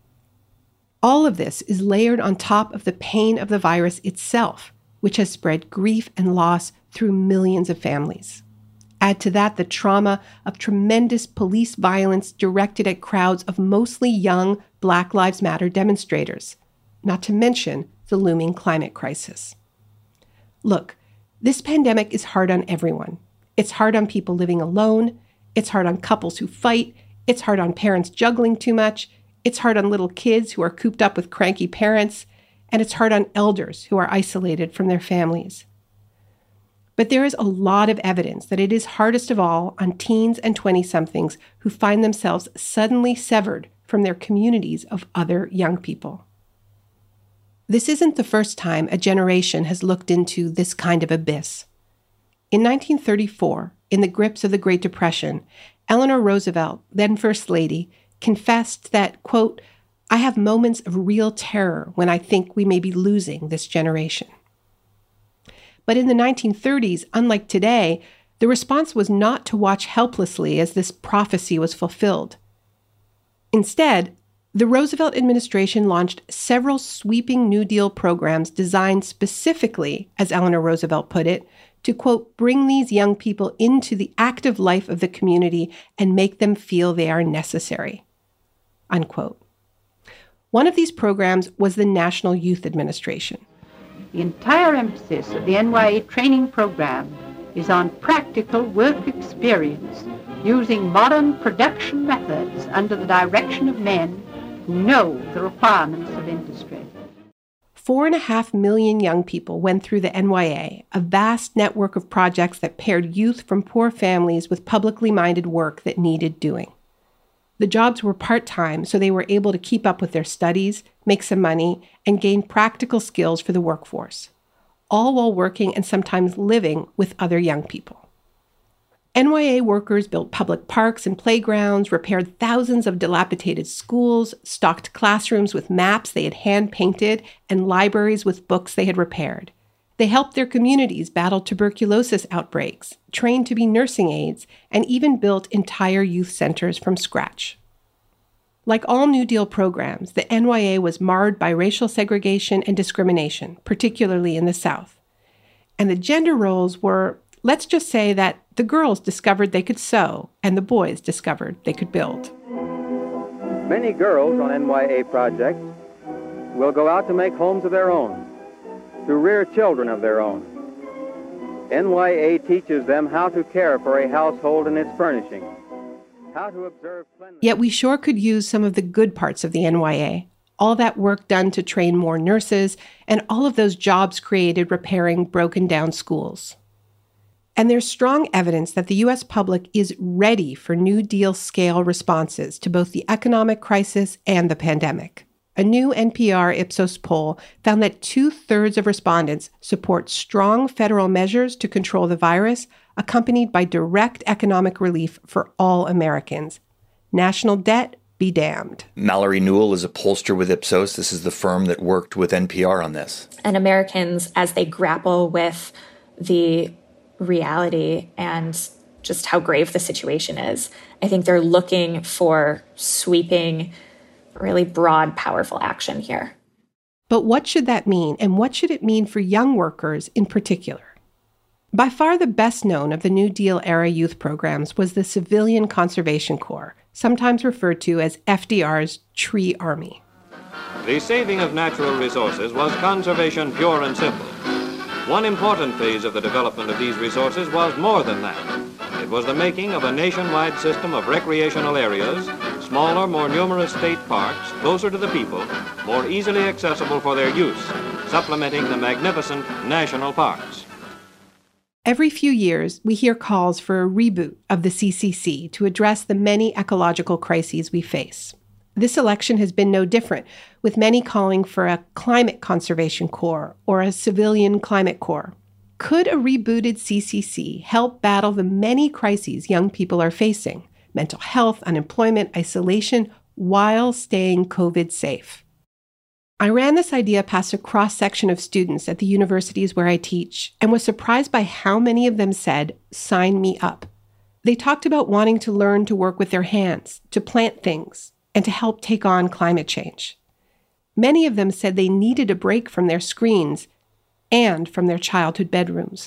All of this is layered on top of the pain of the virus itself, which has spread grief and loss through millions of families. Add to that the trauma of tremendous police violence directed at crowds of mostly young Black Lives Matter demonstrators, not to mention the looming climate crisis. Look, this pandemic is hard on everyone. It's hard on people living alone. It's hard on couples who fight. It's hard on parents juggling too much. It's hard on little kids who are cooped up with cranky parents. And it's hard on elders who are isolated from their families. But there is a lot of evidence that it is hardest of all on teens and 20-somethings who find themselves suddenly severed from their communities of other young people. This isn't the first time a generation has looked into this kind of abyss. In 1934, in the grips of the Great Depression, Eleanor Roosevelt, then First Lady, confessed that, quote, "I have moments of real terror when I think we may be losing this generation." But in the 1930s, unlike today, the response was not to watch helplessly as this prophecy was fulfilled. Instead, the Roosevelt administration launched several sweeping New Deal programs designed specifically, as Eleanor Roosevelt put it, to, quote, bring these young people into the active life of the community and make them feel they are necessary, unquote. One of these programs was the National Youth Administration. The entire emphasis of the NYA training program is on practical work experience, using modern production methods under the direction of men who know the requirements of industry. 4.5 million young people went through the NYA, a vast network of projects that paired youth from poor families with publicly minded work that needed doing. The jobs were part-time, so they were able to keep up with their studies, make some money, and gain practical skills for the workforce, all while working and sometimes living with other young people. NYA workers built public parks and playgrounds, repaired thousands of dilapidated schools, stocked classrooms with maps they had hand-painted, and libraries with books they had repaired. They helped their communities battle tuberculosis outbreaks, trained to be nursing aides, and even built entire youth centers from scratch. Like all New Deal programs, the NYA was marred by racial segregation and discrimination, particularly in the South. And the gender roles were, let's just say that the girls discovered they could sew, and the boys discovered they could build. Many girls on NYA projects will go out to make homes of their own, to rear children of their own. NYA teaches them how to care for a household and its furnishings, how to observe cleanliness. Yet we sure could use some of the good parts of the NYA, all that work done to train more nurses, and all of those jobs created repairing broken down schools. And there's strong evidence that the U.S. public is ready for New Deal scale responses to both the economic crisis and the pandemic. A new NPR Ipsos poll found that 2/3 of respondents support strong federal measures to control the virus, accompanied by direct economic relief for all Americans. National debt be damned. Mallory Newell is a pollster with Ipsos. This is the firm that worked with NPR on this. And Americans, as they grapple with the reality and just how grave the situation is, I think they're looking for sweeping, really broad, powerful action here. But what should that mean, and what should it mean for young workers in particular? By far the best known of the New Deal era youth programs was the Civilian Conservation Corps, sometimes referred to as FDR's Tree Army. The saving of natural resources was conservation pure and simple. One important phase of the development of these resources was more than that. It was the making of a nationwide system of recreational areas, smaller, more numerous state parks, closer to the people, more easily accessible for their use, supplementing the magnificent national parks. Every few years, we hear calls for a reboot of the CCC to address the many ecological crises we face. This election has been no different, with many calling for a climate conservation corps or a civilian climate corps. Could a rebooted CCC help battle the many crises young people are facing? Mental health, unemployment, isolation, while staying COVID safe. I ran this idea past a cross-section of students at the universities where I teach and was surprised by how many of them said, "Sign me up." They talked about wanting to learn to work with their hands, to plant things, and to help take on climate change. Many of them said they needed a break from their screens and from their childhood bedrooms.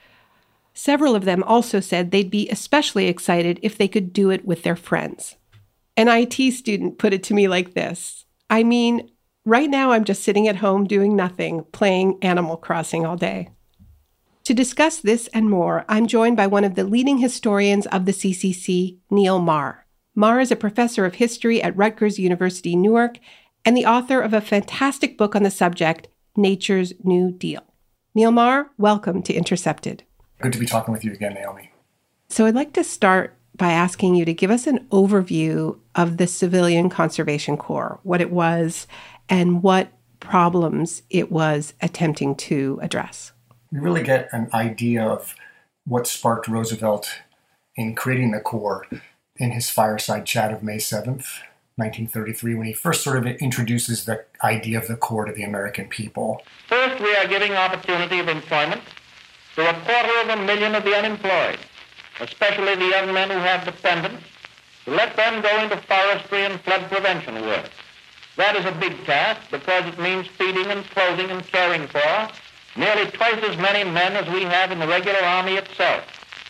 Several of them also said they'd be especially excited if they could do it with their friends. An IT student put it to me like this: I mean, right now I'm just sitting at home doing nothing, playing Animal Crossing all day. To discuss this and more, I'm joined by one of the leading historians of the CCC, Neil Marr. Marr is a professor of history at Rutgers University, Newark, and the author of a fantastic book on the subject, Nature's New Deal. Neil Marr, welcome to Intercepted. Good to be talking with you again, Naomi. So I'd like to start by asking you to give us an overview of the Civilian Conservation Corps, what it was, and what problems it was attempting to address. We really get an idea of what sparked Roosevelt in creating the Corps in his fireside chat of May 7th, 1933, when he first sort of introduces the idea of the Corps to the American people. First, we are giving opportunity of employment to 250,000 of the unemployed, especially the young men who have dependents, to let them go into forestry and flood prevention work. That is a big task because it means feeding and clothing and caring for nearly twice as many men as we have in the regular army itself.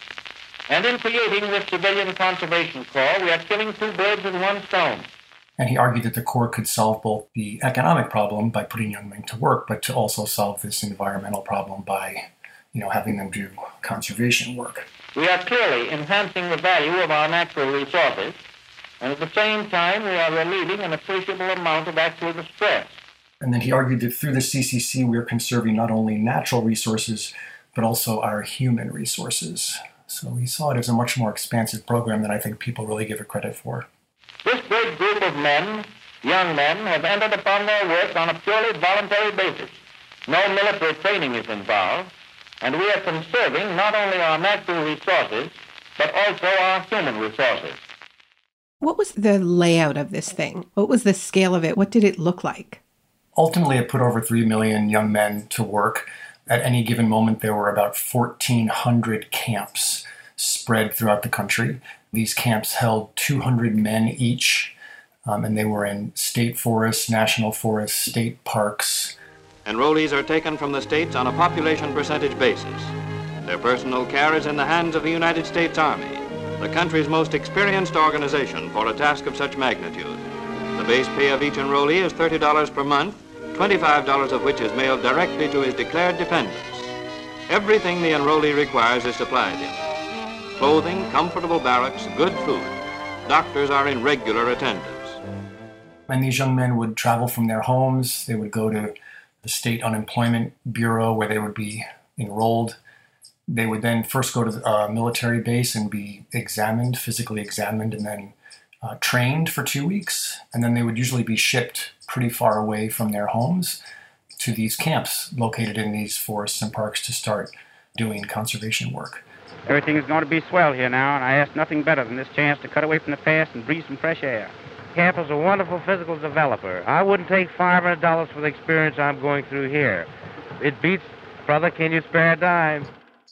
And in creating this Civilian Conservation Corps, we are killing two birds with one stone. And he argued that the Corps could solve both the economic problem by putting young men to work, but to also solve this environmental problem by, having them do conservation work. We are clearly enhancing the value of our natural resources, and at the same time we are relieving an appreciable amount of actual distress. And then he argued that through the CCC we are conserving not only natural resources, but also our human resources. So he saw it as a much more expansive program than I think people really give it credit for. This great group of men, young men, have entered upon their work on a purely voluntary basis. No military training is involved, and we are conserving not only our natural resources, but also our human resources. What was the layout of this thing? What was the scale of it? What did it look like? Ultimately, it put over 3 million young men to work. At any given moment, there were about 1,400 camps spread throughout the country. These camps held 200 men each, and they were in state forests, national forests, state parks. Enrollees are taken from the states on a population percentage basis. Their personal care is in the hands of the United States Army, the country's most experienced organization for a task of such magnitude. The base pay of each enrollee is $30 per month, $25 of which is mailed directly to his declared dependents. Everything the enrollee requires is supplied him. Clothing, comfortable barracks, good food. Doctors are in regular attendance. And these young men would travel from their homes. They would go to the State Unemployment Bureau where they would be enrolled. They would then first go to a military base and be examined, physically examined, and then trained for 2 weeks. And then they would usually be shipped pretty far away from their homes to these camps located in these forests and parks to start doing conservation work. Everything is going to be swell here now, and I ask nothing better than this chance to cut away from the past and breathe some fresh air. Camp is a wonderful physical developer. I wouldn't take $500 for the experience I'm going through here. It beats, brother, can you spare a dime?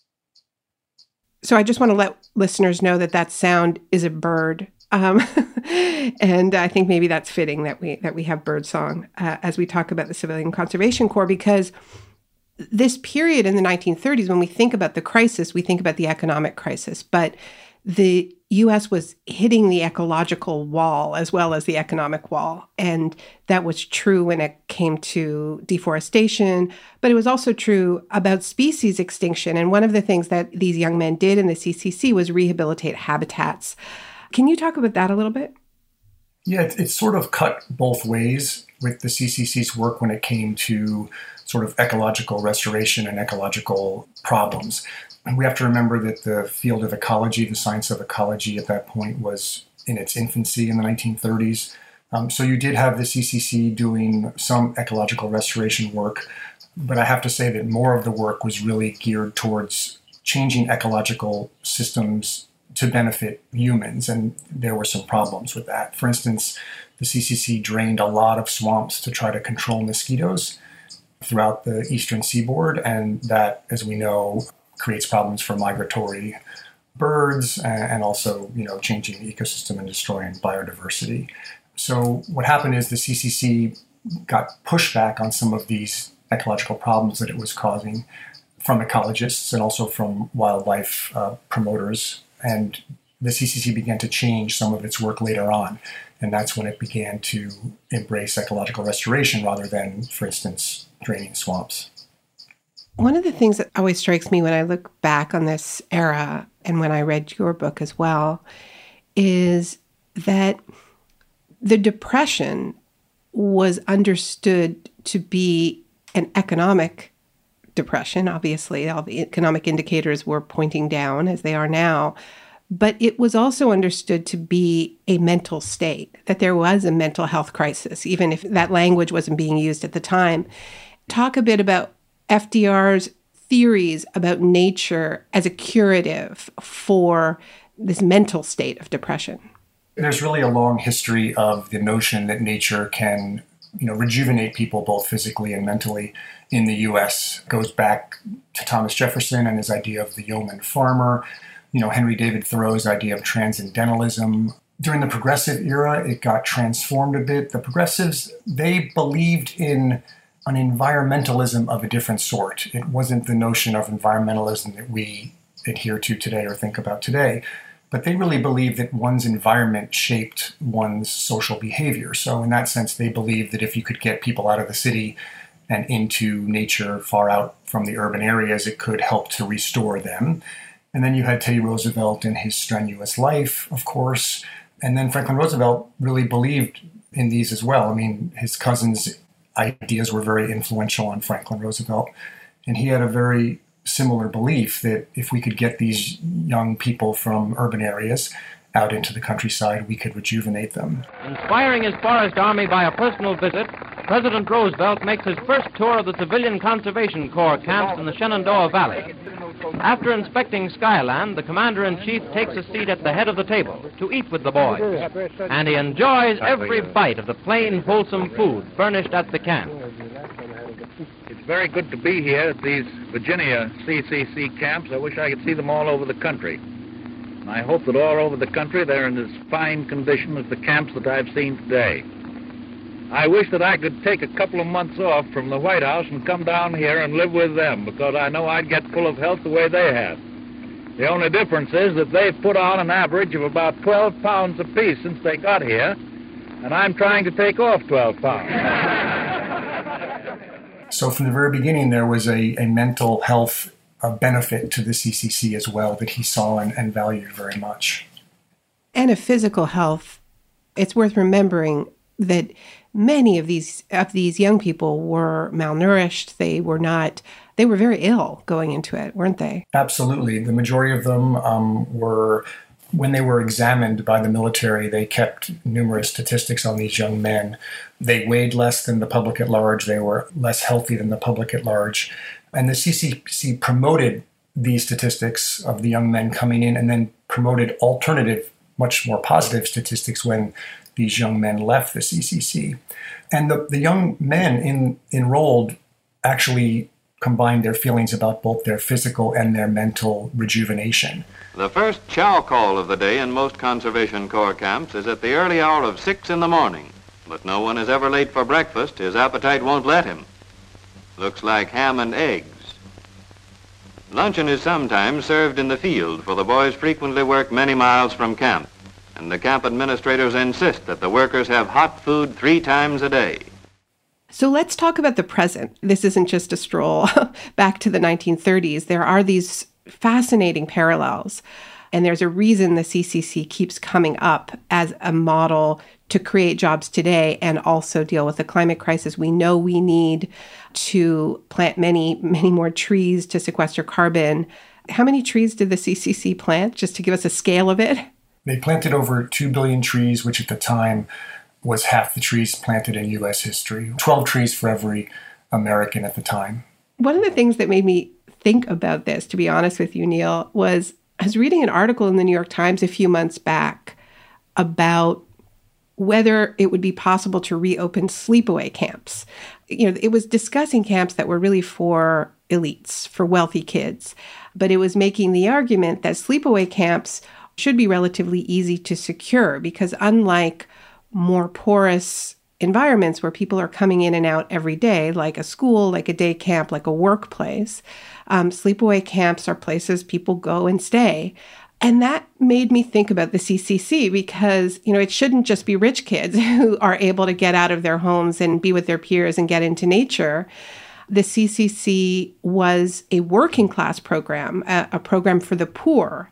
So I just want to let listeners know that sound is a bird. And I think maybe that's fitting that we have birdsong as we talk about the Civilian Conservation Corps, because this period in the 1930s, when we think about the crisis, we think about the economic crisis, but the U.S. was hitting the ecological wall as well as the economic wall. And that was true when it came to deforestation, but it was also true about species extinction. And one of the things that these young men did in the CCC was rehabilitate habitats. Can you talk about that a little bit? Yeah, it's sort of cut both ways with the CCC's work when it came to sort of ecological restoration and ecological problems. And we have to remember that the field of ecology, the science of ecology at that point was in its infancy in the 1930s. So you did have the CCC doing some ecological restoration work, But I have to say that more of the work was really geared towards changing ecological systems to benefit humans, and there were some problems with that. For instance, the CCC drained a lot of swamps to try to control mosquitoes throughout the eastern seaboard, and that, as we know, creates problems for migratory birds and also, changing the ecosystem and destroying biodiversity. So what happened is the CCC got pushback on some of these ecological problems that it was causing from ecologists and also from wildlife promoters. And the CCC began to change some of its work later on. And that's when it began to embrace ecological restoration rather than, for instance, draining swamps. One of the things that always strikes me when I look back on this era and when I read your book as well is that the Depression was understood to be an economic depression. Obviously, all the economic indicators were pointing down as they are now. But it was also understood to be a mental state, that there was a mental health crisis, even if that language wasn't being used at the time. Talk a bit about FDR's theories about nature as a curative for this mental state of depression. There's really a long history of the notion that nature can, rejuvenate people both physically and mentally in the U.S. It goes back to Thomas Jefferson and his idea of the yeoman farmer, Henry David Thoreau's idea of transcendentalism. During the progressive era, it got transformed a bit. The progressives, they believed in an environmentalism of a different sort. It wasn't the notion of environmentalism that we adhere to today or think about today, but they really believed that one's environment shaped one's social behavior. So in that sense, they believed that if you could get people out of the city and into nature far out from the urban areas, it could help to restore them. And then you had Teddy Roosevelt and his strenuous life, of course. And then Franklin Roosevelt really believed in these as well. I mean, his cousin's ideas were very influential on Franklin Roosevelt. And he had a very similar belief that if we could get these young people from urban areas out into the countryside, we could rejuvenate them. Inspiring his forest army by a personal visit, President Roosevelt makes his first tour of the Civilian Conservation Corps camps in the Shenandoah Valley. After inspecting Skyland, the Commander-in-Chief takes a seat at the head of the table to eat with the boys, and he enjoys every bite of the plain, wholesome food furnished at the camp. It's very good to be here at these Virginia CCC camps. I wish I could see them all over the country. And I hope that all over the country they're in as fine condition as the camps that I've seen today. I wish that I could take a couple of months off from the White House and come down here and live with them, because I know I'd get full of health the way they have. The only difference is that they've put on an average of about 12 pounds apiece since they got here, and I'm trying to take off 12 pounds. So from the very beginning, there was a mental health benefit to the CCC as well that he saw and valued very much. And a physical health. It's worth remembering that many of these young people were malnourished. They were very ill going into it, weren't they? Absolutely. The majority of them were, when they were examined by the military, they kept numerous statistics on these young men. They weighed less than the public at large. They were less healthy than the public at large. And the CCC promoted these statistics of the young men coming in and then promoted alternative, much more positive statistics when these young men left the CCC. And the young men enrolled actually combined their feelings about both their physical and their mental rejuvenation. The first chow call of the day in most Conservation Corps camps is at the early hour of 6 in the morning. But no one is ever late for breakfast. His appetite won't let him. Looks like ham and eggs. Luncheon is sometimes served in the field, for the boys frequently work many miles from camp. And the camp administrators insist that the workers have hot food 3 times a day. So let's talk about the present. This isn't just a stroll back to the 1930s. There are these fascinating parallels. And there's a reason the CCC keeps coming up as a model to create jobs today and also deal with the climate crisis. We know we need to plant many, many more trees to sequester carbon. How many trees did the CCC plant, just to give us a scale of it? They planted over 2 billion trees, which at the time was half the trees planted in U.S. history. 12 trees for every American at the time. One of the things that made me think about this, to be honest with you, Neil, was I was reading an article in the New York Times a few months back about whether it would be possible to reopen sleepaway camps. It was discussing camps that were really for elites, for wealthy kids. But it was making the argument that sleepaway camps should be relatively easy to secure because unlike more porous environments where people are coming in and out every day, like a school, like a day camp, like a workplace, sleepaway camps are places people go and stay. And that made me think about the CCC because, it shouldn't just be rich kids who are able to get out of their homes and be with their peers and get into nature. The CCC was a working class program, a program for the poor.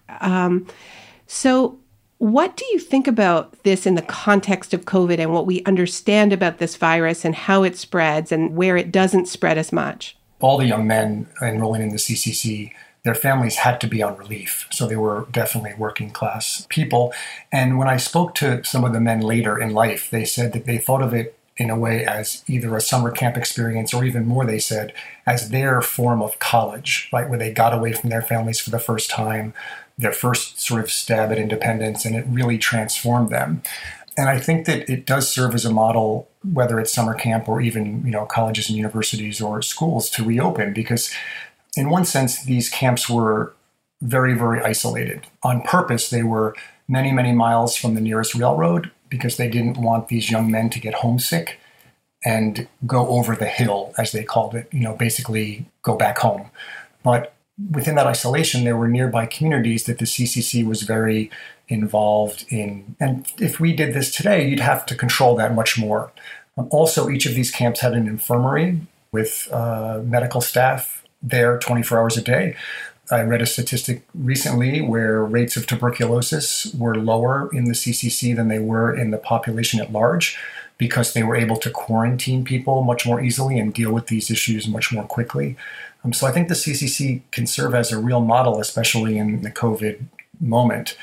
So what do you think about this in the context of COVID and what we understand about this virus and how it spreads and where it doesn't spread as much? All the young men enrolling in the CCC, their families had to be on relief. So they were definitely working class people. And when I spoke to some of the men later in life, they said that they thought of it in a way as either a summer camp experience or even more, they said, as their form of college, right, where they got away from their families for the first time, their first sort of stab at independence, and it really transformed them. And I think that it does serve as a model, whether it's summer camp or even, colleges and universities or schools to reopen, because in one sense, these camps were very, very isolated. On purpose, they were many, many miles from the nearest railroad because they didn't want these young men to get homesick and go over the hill, as they called it, basically go back home. But within that isolation, there were nearby communities that the CCC was very involved in. And if we did this today, you'd have to control that much more. Also, each of these camps had an infirmary with medical staff there 24 hours a day. I read a statistic recently where rates of tuberculosis were lower in the CCC than they were in the population at large because they were able to quarantine people much more easily and deal with these issues much more quickly. So I think the CCC can serve as a real model, especially in the COVID moment,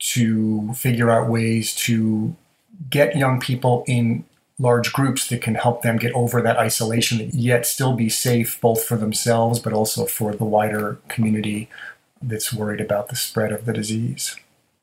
to figure out ways to get young people in large groups that can help them get over that isolation, yet still be safe both for themselves, but also for the wider community that's worried about the spread of the disease.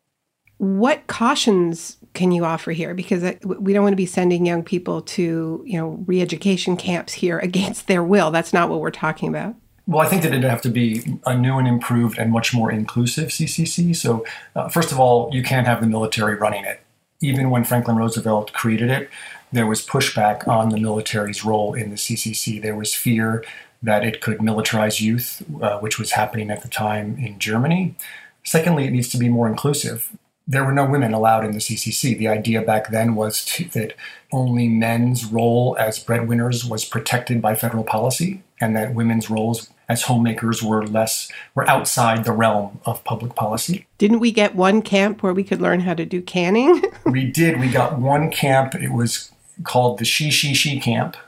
What cautions can you offer here? Because we don't want to be sending young people to, re-education camps here against their will. That's not what we're talking about. Well, I think that it'd have to be a new and improved and much more inclusive CCC. So first of all, you can't have the military running it. Even when Franklin Roosevelt created it, there was pushback on the military's role in the CCC. There was fear that it could militarize youth, which was happening at the time in Germany. Secondly, it needs to be more inclusive. There were no women allowed in the CCC. The idea back then was that only men's role as breadwinners was protected by federal policy, and that women's roles as homemakers were outside the realm of public policy. Didn't we get one camp where we could learn how to do canning? We did. We got one camp. It was called the She Camp,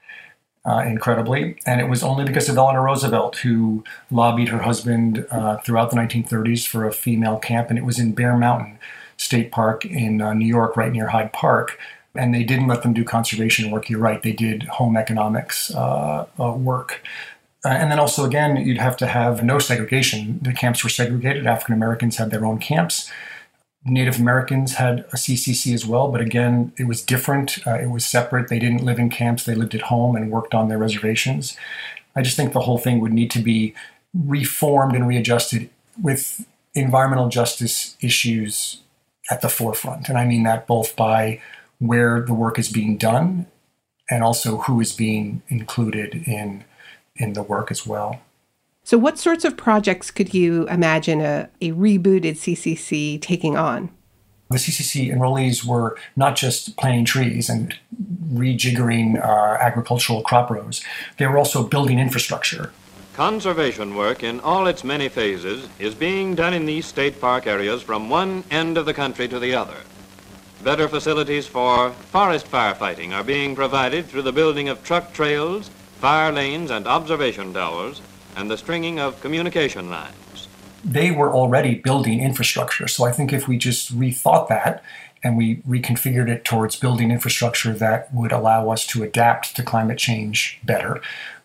incredibly. And it was only because of Eleanor Roosevelt, who lobbied her husband throughout the 1930s for a female camp. And it was in Bear Mountain State Park in New York, right near Hyde Park. And they didn't let them do conservation work. You're right. They did home economics work. And then also, again, you'd have to have no segregation. The camps were segregated. African Americans had their own camps. Native Americans had a CCC as well, but again, it was different. It was separate. They didn't live in camps. They lived at home and worked on their reservations. I just think the whole thing would need to be reformed and readjusted with environmental justice issues at the forefront. And I mean that both by where the work is being done and also who is being included in the work as well. So what sorts of projects could you imagine a rebooted CCC taking on? The CCC enrollees were not just planting trees and rejiggering agricultural crop rows. They were also building infrastructure. Conservation work in all its many phases is being done in these state park areas from one end of the country to the other. Better facilities for forest firefighting are being provided through the building of truck trails, fire lanes, and observation towers, and the stringing of communication lines. They were already building infrastructure. So I think if we just rethought that and we reconfigured it towards building infrastructure that would allow us to adapt to climate change better,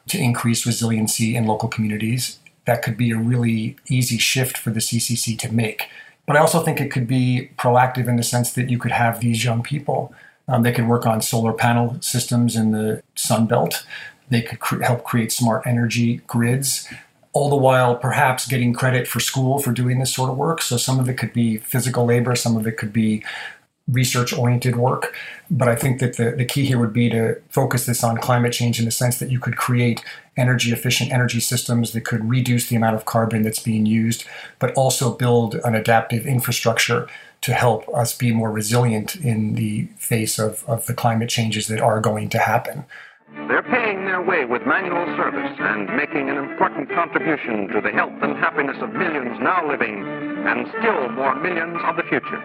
to increase resiliency in local communities. That could be a really easy shift for the CCC to make. But I also think it could be proactive in the sense that you could have these young people. They could work on solar panel systems in the Sun Belt. They could help create smart energy grids, all the while perhaps getting credit for school for doing this sort of work. So some of it could be physical labor, some of it could be research-oriented work. But I think that the key here would be to focus this on climate change in the sense that you could create energy-efficient energy systems that could reduce the amount of carbon that's being used, but also build an adaptive infrastructure to help us be more resilient in the face of the climate changes that are going to happen. They're paying their way with manual service and making an important contribution to the health and happiness of millions now living and still more millions of the future.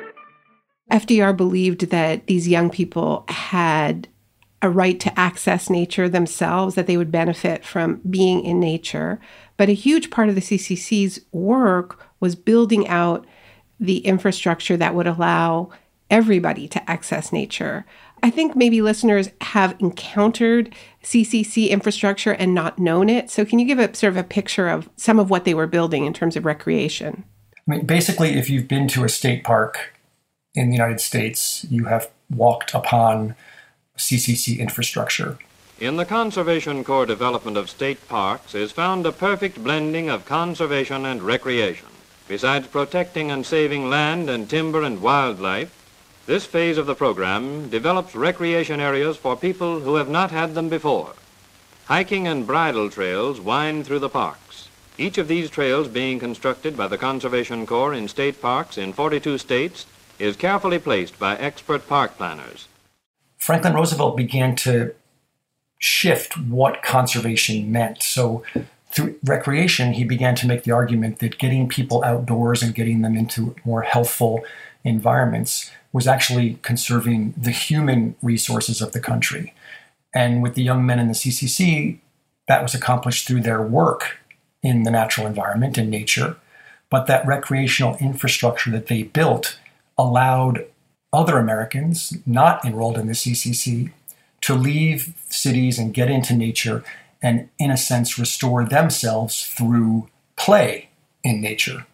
FDR believed that these young people had a right to access nature themselves, that they would benefit from being in nature. But a huge part of the CCC's work was building out the infrastructure that would allow everybody to access nature. I think maybe listeners have encountered CCC infrastructure and not known it. So can you give a sort of a picture of some of what they were building in terms of recreation? I mean, basically, if you've been to a state park in the United States, you have walked upon CCC infrastructure. In the Conservation Corps development of state parks is found a perfect blending of conservation and recreation. Besides protecting and saving land and timber and wildlife, this phase of the program develops recreation areas for people who have not had them before. Hiking and bridle trails wind through the parks. Each of these trails being constructed by the Conservation Corps in state parks in 42 states is carefully placed by expert park planners. Franklin Roosevelt began to shift what conservation meant. So through recreation, he began to make the argument that getting people outdoors and getting them into more healthful environments was actually conserving the human resources of the country. And with the young men in the CCC, that was accomplished through their work in the natural environment and nature. But that recreational infrastructure that they built allowed other Americans not enrolled in the CCC to leave cities and get into nature and, in a sense, restore themselves through play in nature.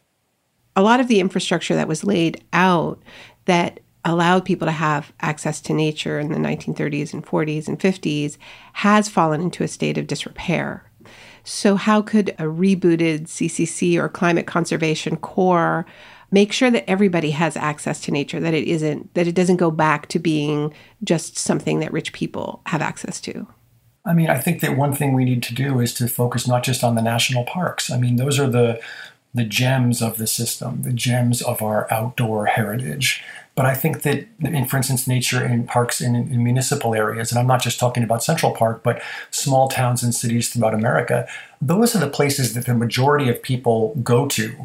A lot of the infrastructure that was laid out that allowed people to have access to nature in the 1930s and 40s and 50s has fallen into a state of disrepair. So how could a rebooted CCC or Climate Conservation Corps make sure that everybody has access to nature, that it doesn't go back to being just something that rich people have access to? I mean, I think that one thing we need to do is to focus not just on the national parks. I mean, those are the gems of the system, the gems of our outdoor heritage. But I think that, for instance, nature in parks in municipal areas, and I'm not just talking about Central Park, but small towns and cities throughout America, those are the places that the majority of people go to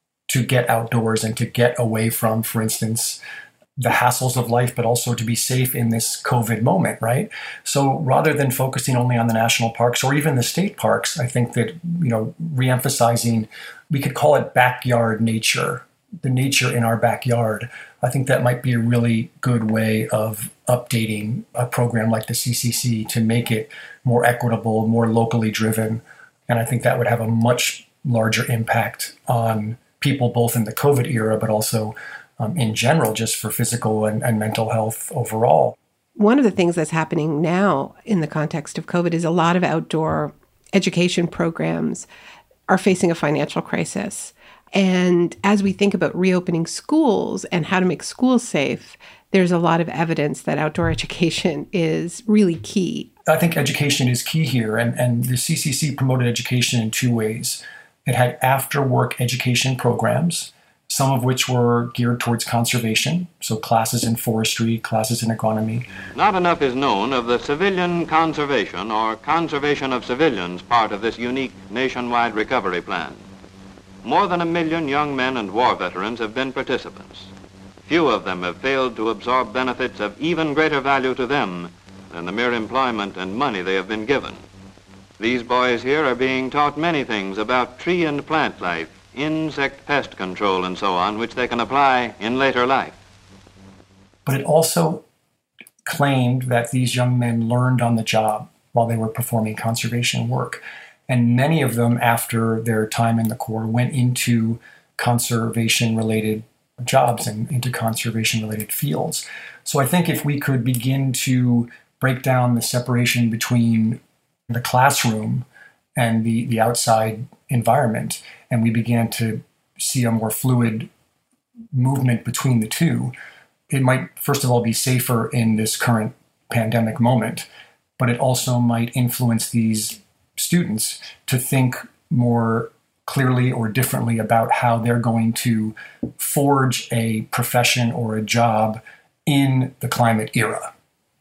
get outdoors and to get away from, for instance, the hassles of life, but also to be safe in this COVID moment, right? So rather than focusing only on the national parks or even the state parks, I think that, reemphasizing, we could call it backyard nature, the nature in our backyard. I think that might be a really good way of updating a program like the CCC to make it more equitable, more locally driven. And I think that would have a much larger impact on people both in the COVID era, but also in general, just for physical and mental health overall. One of the things that's happening now in the context of COVID is a lot of outdoor education programs are facing a financial crisis. And as we think about reopening schools and how to make schools safe, there's a lot of evidence that outdoor education is really key. I think education is key here, and the CCC promoted education in two ways. It had after-work education programs, some of which were geared towards conservation, so classes in forestry, classes in agronomy. Not enough is known of the civilian conservation or conservation of civilians part of this unique nationwide recovery plan. More than 1 million young men and war veterans have been participants. Few of them have failed to absorb benefits of even greater value to them than the mere employment and money they have been given. These boys here are being taught many things about tree and plant life, insect pest control and so on, which they can apply in later life. But it also claimed that these young men learned on the job while they were performing conservation work. And many of them, after their time in the Corps, went into conservation-related jobs and into conservation-related fields. So I think if we could begin to break down the separation between the classroom and the outside environment, and we began to see a more fluid movement between the two, it might, first of all, be safer in this current pandemic moment, but it also might influence these students to think more clearly or differently about how they're going to forge a profession or a job in the climate era.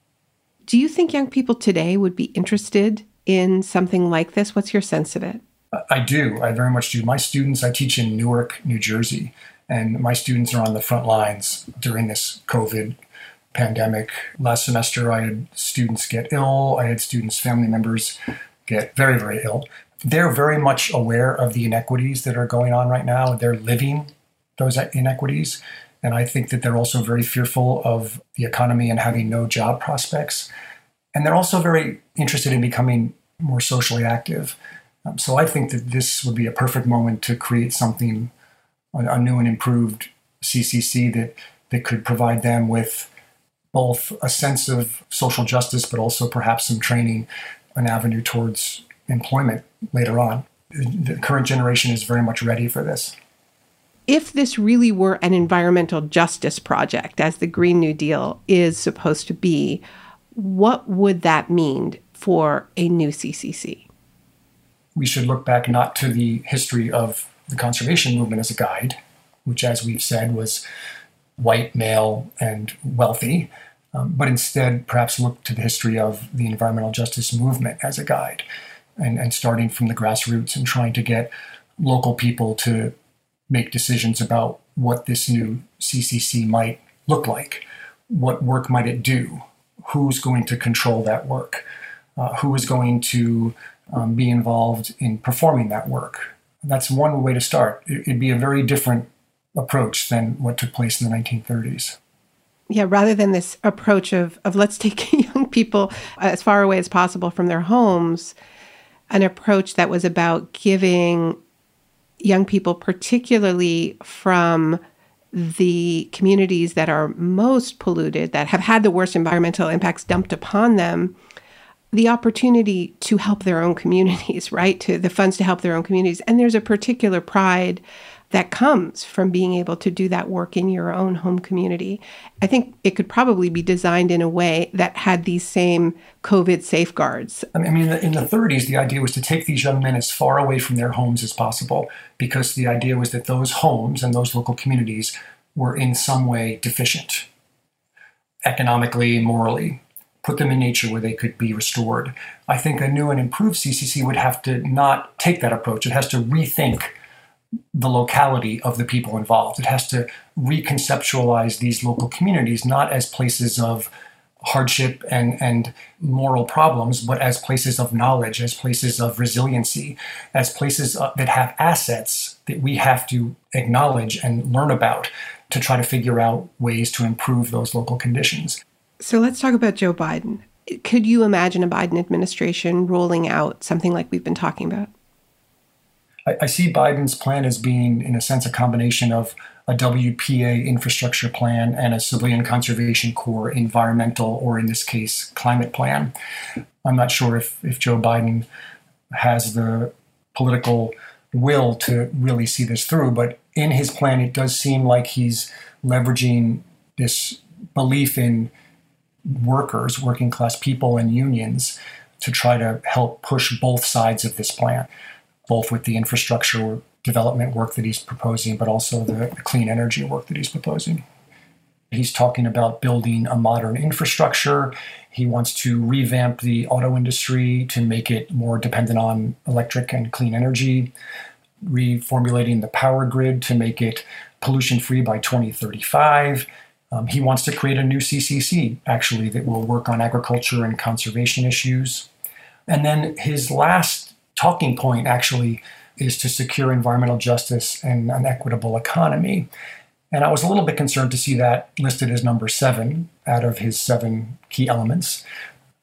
Do you think young people today would be interested in something like this? What's your sense of it? I do. I very much do. My students, I teach in Newark, New Jersey, and my students are on the front lines during this COVID pandemic. Last semester, I had students get ill. I had students, family members get very, very ill. They're very much aware of the inequities that are going on right now. They're living those inequities. And I think that they're also very fearful of the economy and having no job prospects. And they're also very interested in becoming more socially active. So I think that this would be a perfect moment to create something, a new and improved CCC that could provide them with both a sense of social justice, but also perhaps some training, an avenue towards employment later on. The current generation is very much ready for this. If this really were an environmental justice project, as the Green New Deal is supposed to be, what would that mean for a new CCC? We should look back not to the history of the conservation movement as a guide, which, as we've said, was white, male, and wealthy, but instead perhaps look to the history of the environmental justice movement as a guide, and starting from the grassroots and trying to get local people to make decisions about what this new CCC might look like. What work might it do? Who's going to control that work? Who is going to be involved in performing that work? That's one way to start. It'd be a very different approach than what took place in the 1930s. Yeah, rather than this approach of let's take young people as far away as possible from their homes, an approach that was about giving young people, particularly from the communities that are most polluted, that have had the worst environmental impacts dumped upon them, the opportunity to help their own communities, right? To the funds to help their own communities. And there's a particular pride that comes from being able to do that work in your own home community. I think it could probably be designed in a way that had these same COVID safeguards. I mean, in the 30s, the idea was to take these young men as far away from their homes as possible, because the idea was that those homes and those local communities were in some way deficient, economically, morally. Put them in nature where they could be restored. I think a new and improved CCC would have to not take that approach. It has to rethink the locality of the people involved. It has to reconceptualize these local communities, not as places of hardship and moral problems, but as places of knowledge, as places of resiliency, as places that have assets that we have to acknowledge and learn about to try to figure out ways to improve those local conditions. So let's talk about Joe Biden. Could you imagine a Biden administration rolling out something like we've been talking about? I see Biden's plan as being, in a sense, a combination of a WPA infrastructure plan and a Civilian Conservation Corps environmental, or in this case, climate plan. I'm not sure if Joe Biden has the political will to really see this through, but in his plan, it does seem like he's leveraging this belief in workers, working class people, and unions to try to help push both sides of this plan, both with the infrastructure development work that he's proposing, but also the clean energy work that he's proposing. He's talking about building a modern infrastructure. He wants to revamp the auto industry to make it more dependent on electric and clean energy, reformulating the power grid to make it pollution-free by 2035. He wants to create a new CCC, actually, that will work on agriculture and conservation issues. And then his last talking point, actually, is to secure environmental justice and an equitable economy. And I was a little bit concerned to see that listed as number 7 out of his 7 key elements.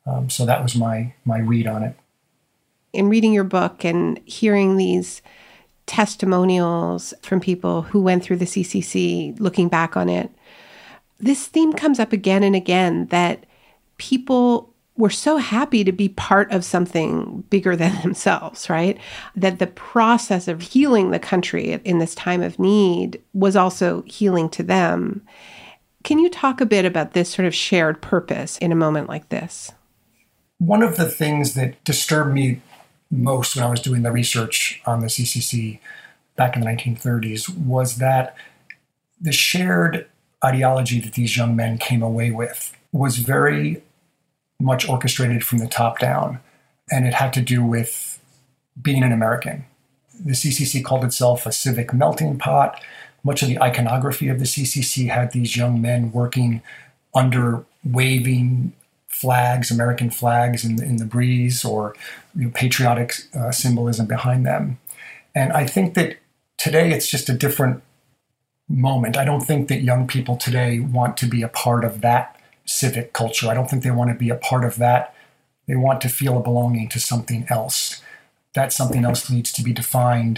So that was my read on it. In reading your book and hearing these testimonials from people who went through the CCC, looking back on it, this theme comes up again and again, that people were so happy to be part of something bigger than themselves, right? That the process of healing the country in this time of need was also healing to them. Can you talk a bit about this sort of shared purpose in a moment like this? One of the things that disturbed me most when I was doing the research on the CCC back in the 1930s was that the shared ideology that these young men came away with was very much orchestrated from the top down, and it had to do with being an American. The CCC called itself a civic melting pot. Much of the iconography of the CCC had these young men working under waving flags, American flags in the breeze, or patriotic symbolism behind them. And I think that today it's just a different moment. I don't think that young people today want to be a part of that civic culture. I don't think they want to be a part of that. They want to feel a belonging to something else. That something else needs to be defined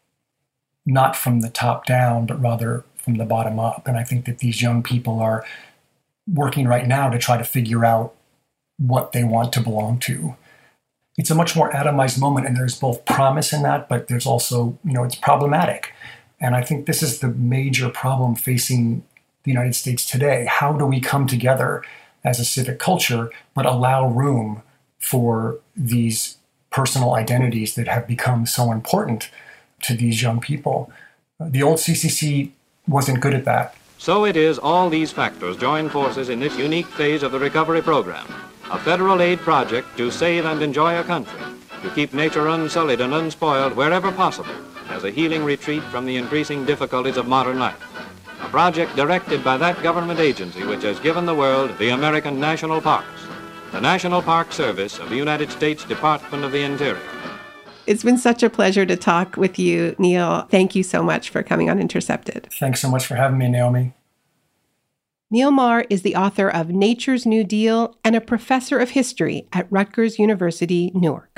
not from the top down, but rather from the bottom up. And I think that these young people are working right now to try to figure out what they want to belong to. It's a much more atomized moment, and there's both promise in that, but there's also, it's problematic. And I think this is the major problem facing the United States today. How do we come together as a civic culture, but allow room for these personal identities that have become so important to these young people? The old CCC wasn't good at that. So it is all these factors join forces in this unique phase of the recovery program, a federal aid project to save and enjoy a country, to keep nature unsullied and unspoiled wherever possible, as a healing retreat from the increasing difficulties of modern life. A project directed by that government agency which has given the world the American National Parks, the National Park Service of the United States Department of the Interior. It's been such a pleasure to talk with you, Neil. Thank you so much for coming on Intercepted. Thanks so much for having me, Naomi. Neil Marr is the author of Nature's New Deal and a professor of history at Rutgers University, Newark.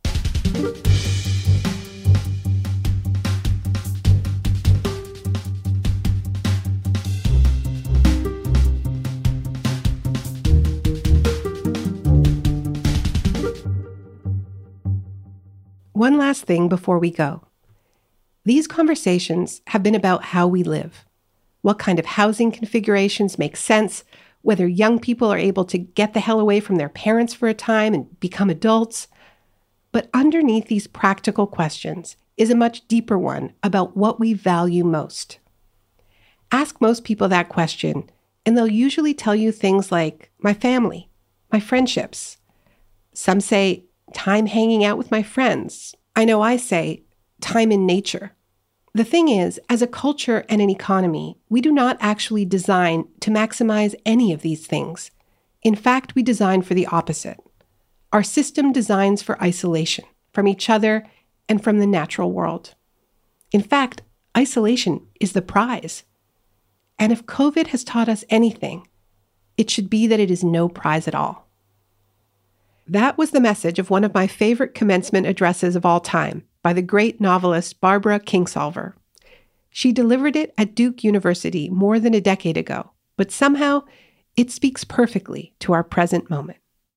One last thing before we go. These conversations have been about how we live, what kind of housing configurations make sense, whether young people are able to get the hell away from their parents for a time and become adults. But underneath these practical questions is a much deeper one about what we value most. Ask most people that question, and they'll usually tell you things like, my family, my friendships. Some say, time hanging out with my friends. I know I say, time in nature. The thing is, as a culture and an economy, we do not actually design to maximize any of these things. In fact, we design for the opposite. Our system designs for isolation from each other and from the natural world. In fact, isolation is the prize. And if COVID has taught us anything, it should be that it is no prize at all. That was the message of one of my favorite commencement addresses of all time by the great novelist Barbara Kingsolver. She delivered it at Duke University more than a decade ago, but somehow it speaks perfectly to our present moment.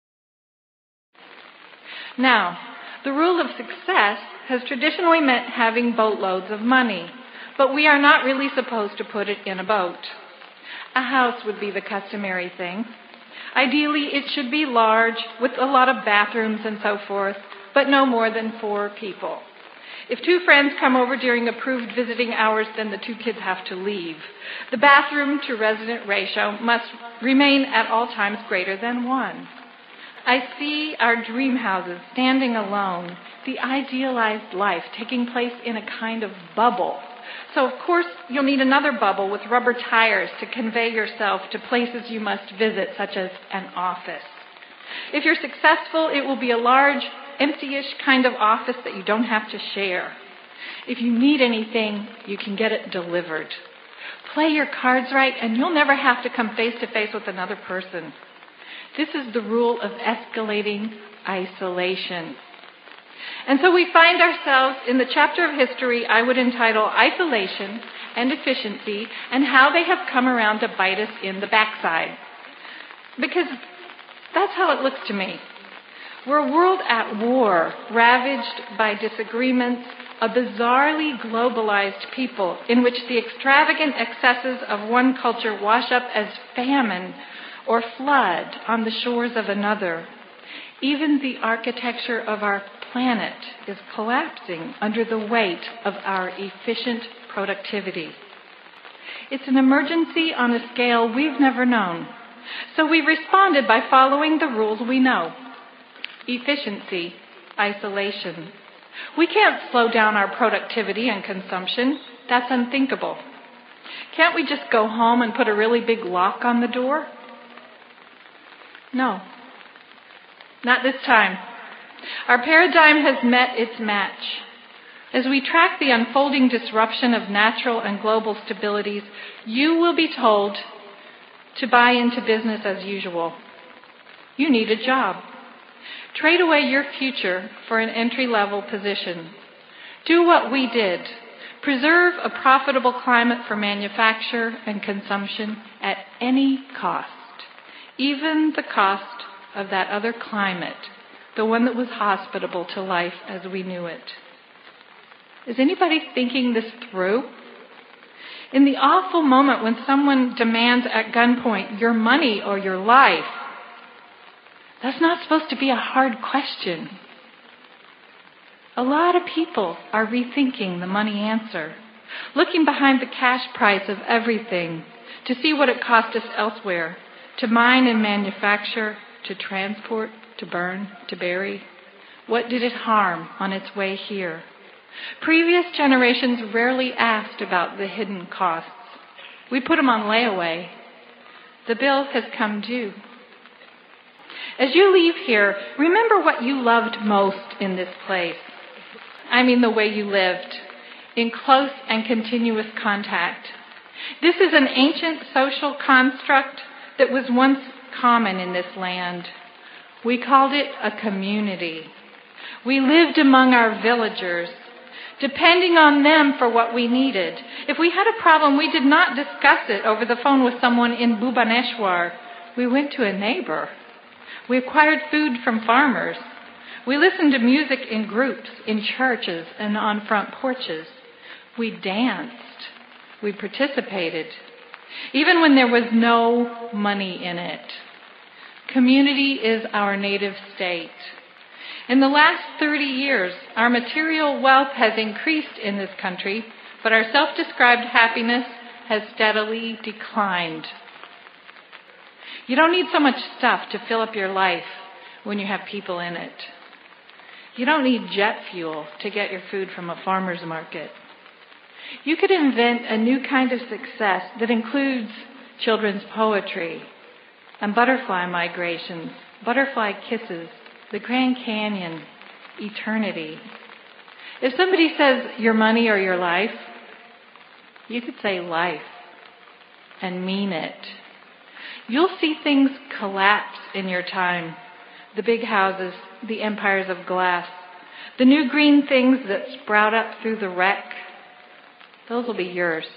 Now, the rule of success has traditionally meant having boatloads of money, but we are not really supposed to put it in a boat. A house would be the customary thing. Ideally, it should be large, with a lot of bathrooms and so forth, but no more than 4 people. If 2 friends come over during approved visiting hours, then the 2 kids have to leave. The bathroom-to-resident ratio must remain at all times greater than 1. I see our dream houses standing alone, the idealized life taking place in a kind of bubble. So, of course, you'll need another bubble with rubber tires to convey yourself to places you must visit, such as an office. If you're successful, it will be a large, empty-ish kind of office that you don't have to share. If you need anything, you can get it delivered. Play your cards right, and you'll never have to come face-to-face with another person. This is the rule of escalating isolation. And so we find ourselves in the chapter of history I would entitle Isolation and Efficiency and How They Have Come Around to Bite Us in the Backside. Because that's how it looks to me. We're a world at war, ravaged by disagreements, a bizarrely globalized people in which the extravagant excesses of one culture wash up as famine or flood on the shores of another. Even the architecture of our planet is collapsing under the weight of our efficient productivity. It's an emergency on a scale we've never known. So we responded by following the rules we know. Efficiency, isolation. We can't slow down our productivity and consumption. That's unthinkable. Can't we just go home and put a really big lock on the door? No. Not this time. Our paradigm has met its match. As we track the unfolding disruption of natural and global stabilities, you will be told to buy into business as usual. You need a job. Trade away your future for an entry-level position. Do what we did. Preserve a profitable climate for manufacture and consumption at any cost, even the cost of that other climate, the one that was hospitable to life as we knew it. Is anybody thinking this through? In the awful moment when someone demands at gunpoint your money or your life, that's not supposed to be a hard question. A lot of people are rethinking the money answer, looking behind the cash price of everything to see what it cost us elsewhere, to mine and manufacture, to transport, to burn, to bury. What did it harm on its way here? Previous generations rarely asked about the hidden costs. We put them on layaway. The bill has come due. As you leave here, remember what you loved most in this place. I mean the way you lived, in close and continuous contact. This is an ancient social construct that was once common in this land. We called it a community. We lived among our villagers, depending on them for what we needed. If we had a problem, we did not discuss it over the phone with someone in Bhubaneswar. We went to a neighbor. We acquired food from farmers. We listened to music in groups, in churches, and on front porches. We danced. We participated, even when there was no money in it. Community is our native state. In the last 30 years, our material wealth has increased in this country, but our self-described happiness has steadily declined. You don't need so much stuff to fill up your life when you have people in it. You don't need jet fuel to get your food from a farmer's market. You could invent a new kind of success that includes children's poetry and butterfly migrations, butterfly kisses, the Grand Canyon, eternity. If somebody says your money or your life, you could say life and mean it. You'll see things collapse in your time. The big houses, the empires of glass, the new green things that sprout up through the wreck, those will be yours.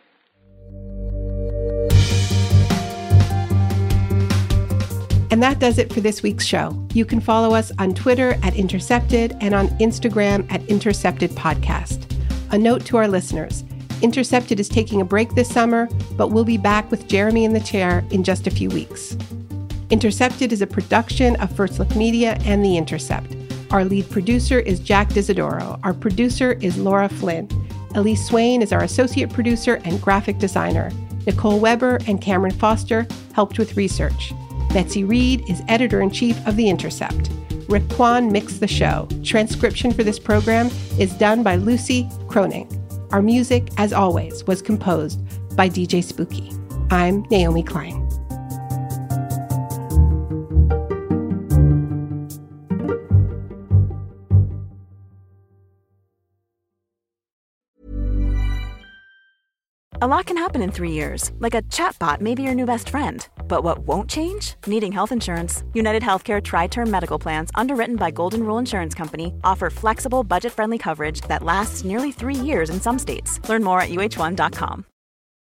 And that does it for this week's show. You can follow us on Twitter at Intercepted and on Instagram at Intercepted Podcast. A note to our listeners. Intercepted is taking a break this summer, but we'll be back with Jeremy in the Chair in just a few weeks. Intercepted is a production of First Look Media and The Intercept. Our lead producer is Jack Disidoro. Our producer is Laura Flynn. Elise Swain is our associate producer and graphic designer. Nicole Weber and Cameron Foster helped with research. Betsy Reed is editor-in-chief of The Intercept. Rick Kwan mixed the show. Transcription for this program is done by Lucy Kroning. Our music, as always, was composed by DJ Spooky. I'm Naomi Klein. A lot can happen in 3 years, like a chatbot may be your new best friend. But what won't change? Needing health insurance. United Healthcare Tri-Term Medical Plans, underwritten by Golden Rule Insurance Company, offer flexible, budget-friendly coverage that lasts nearly 3 years in some states. Learn more at uh1.com.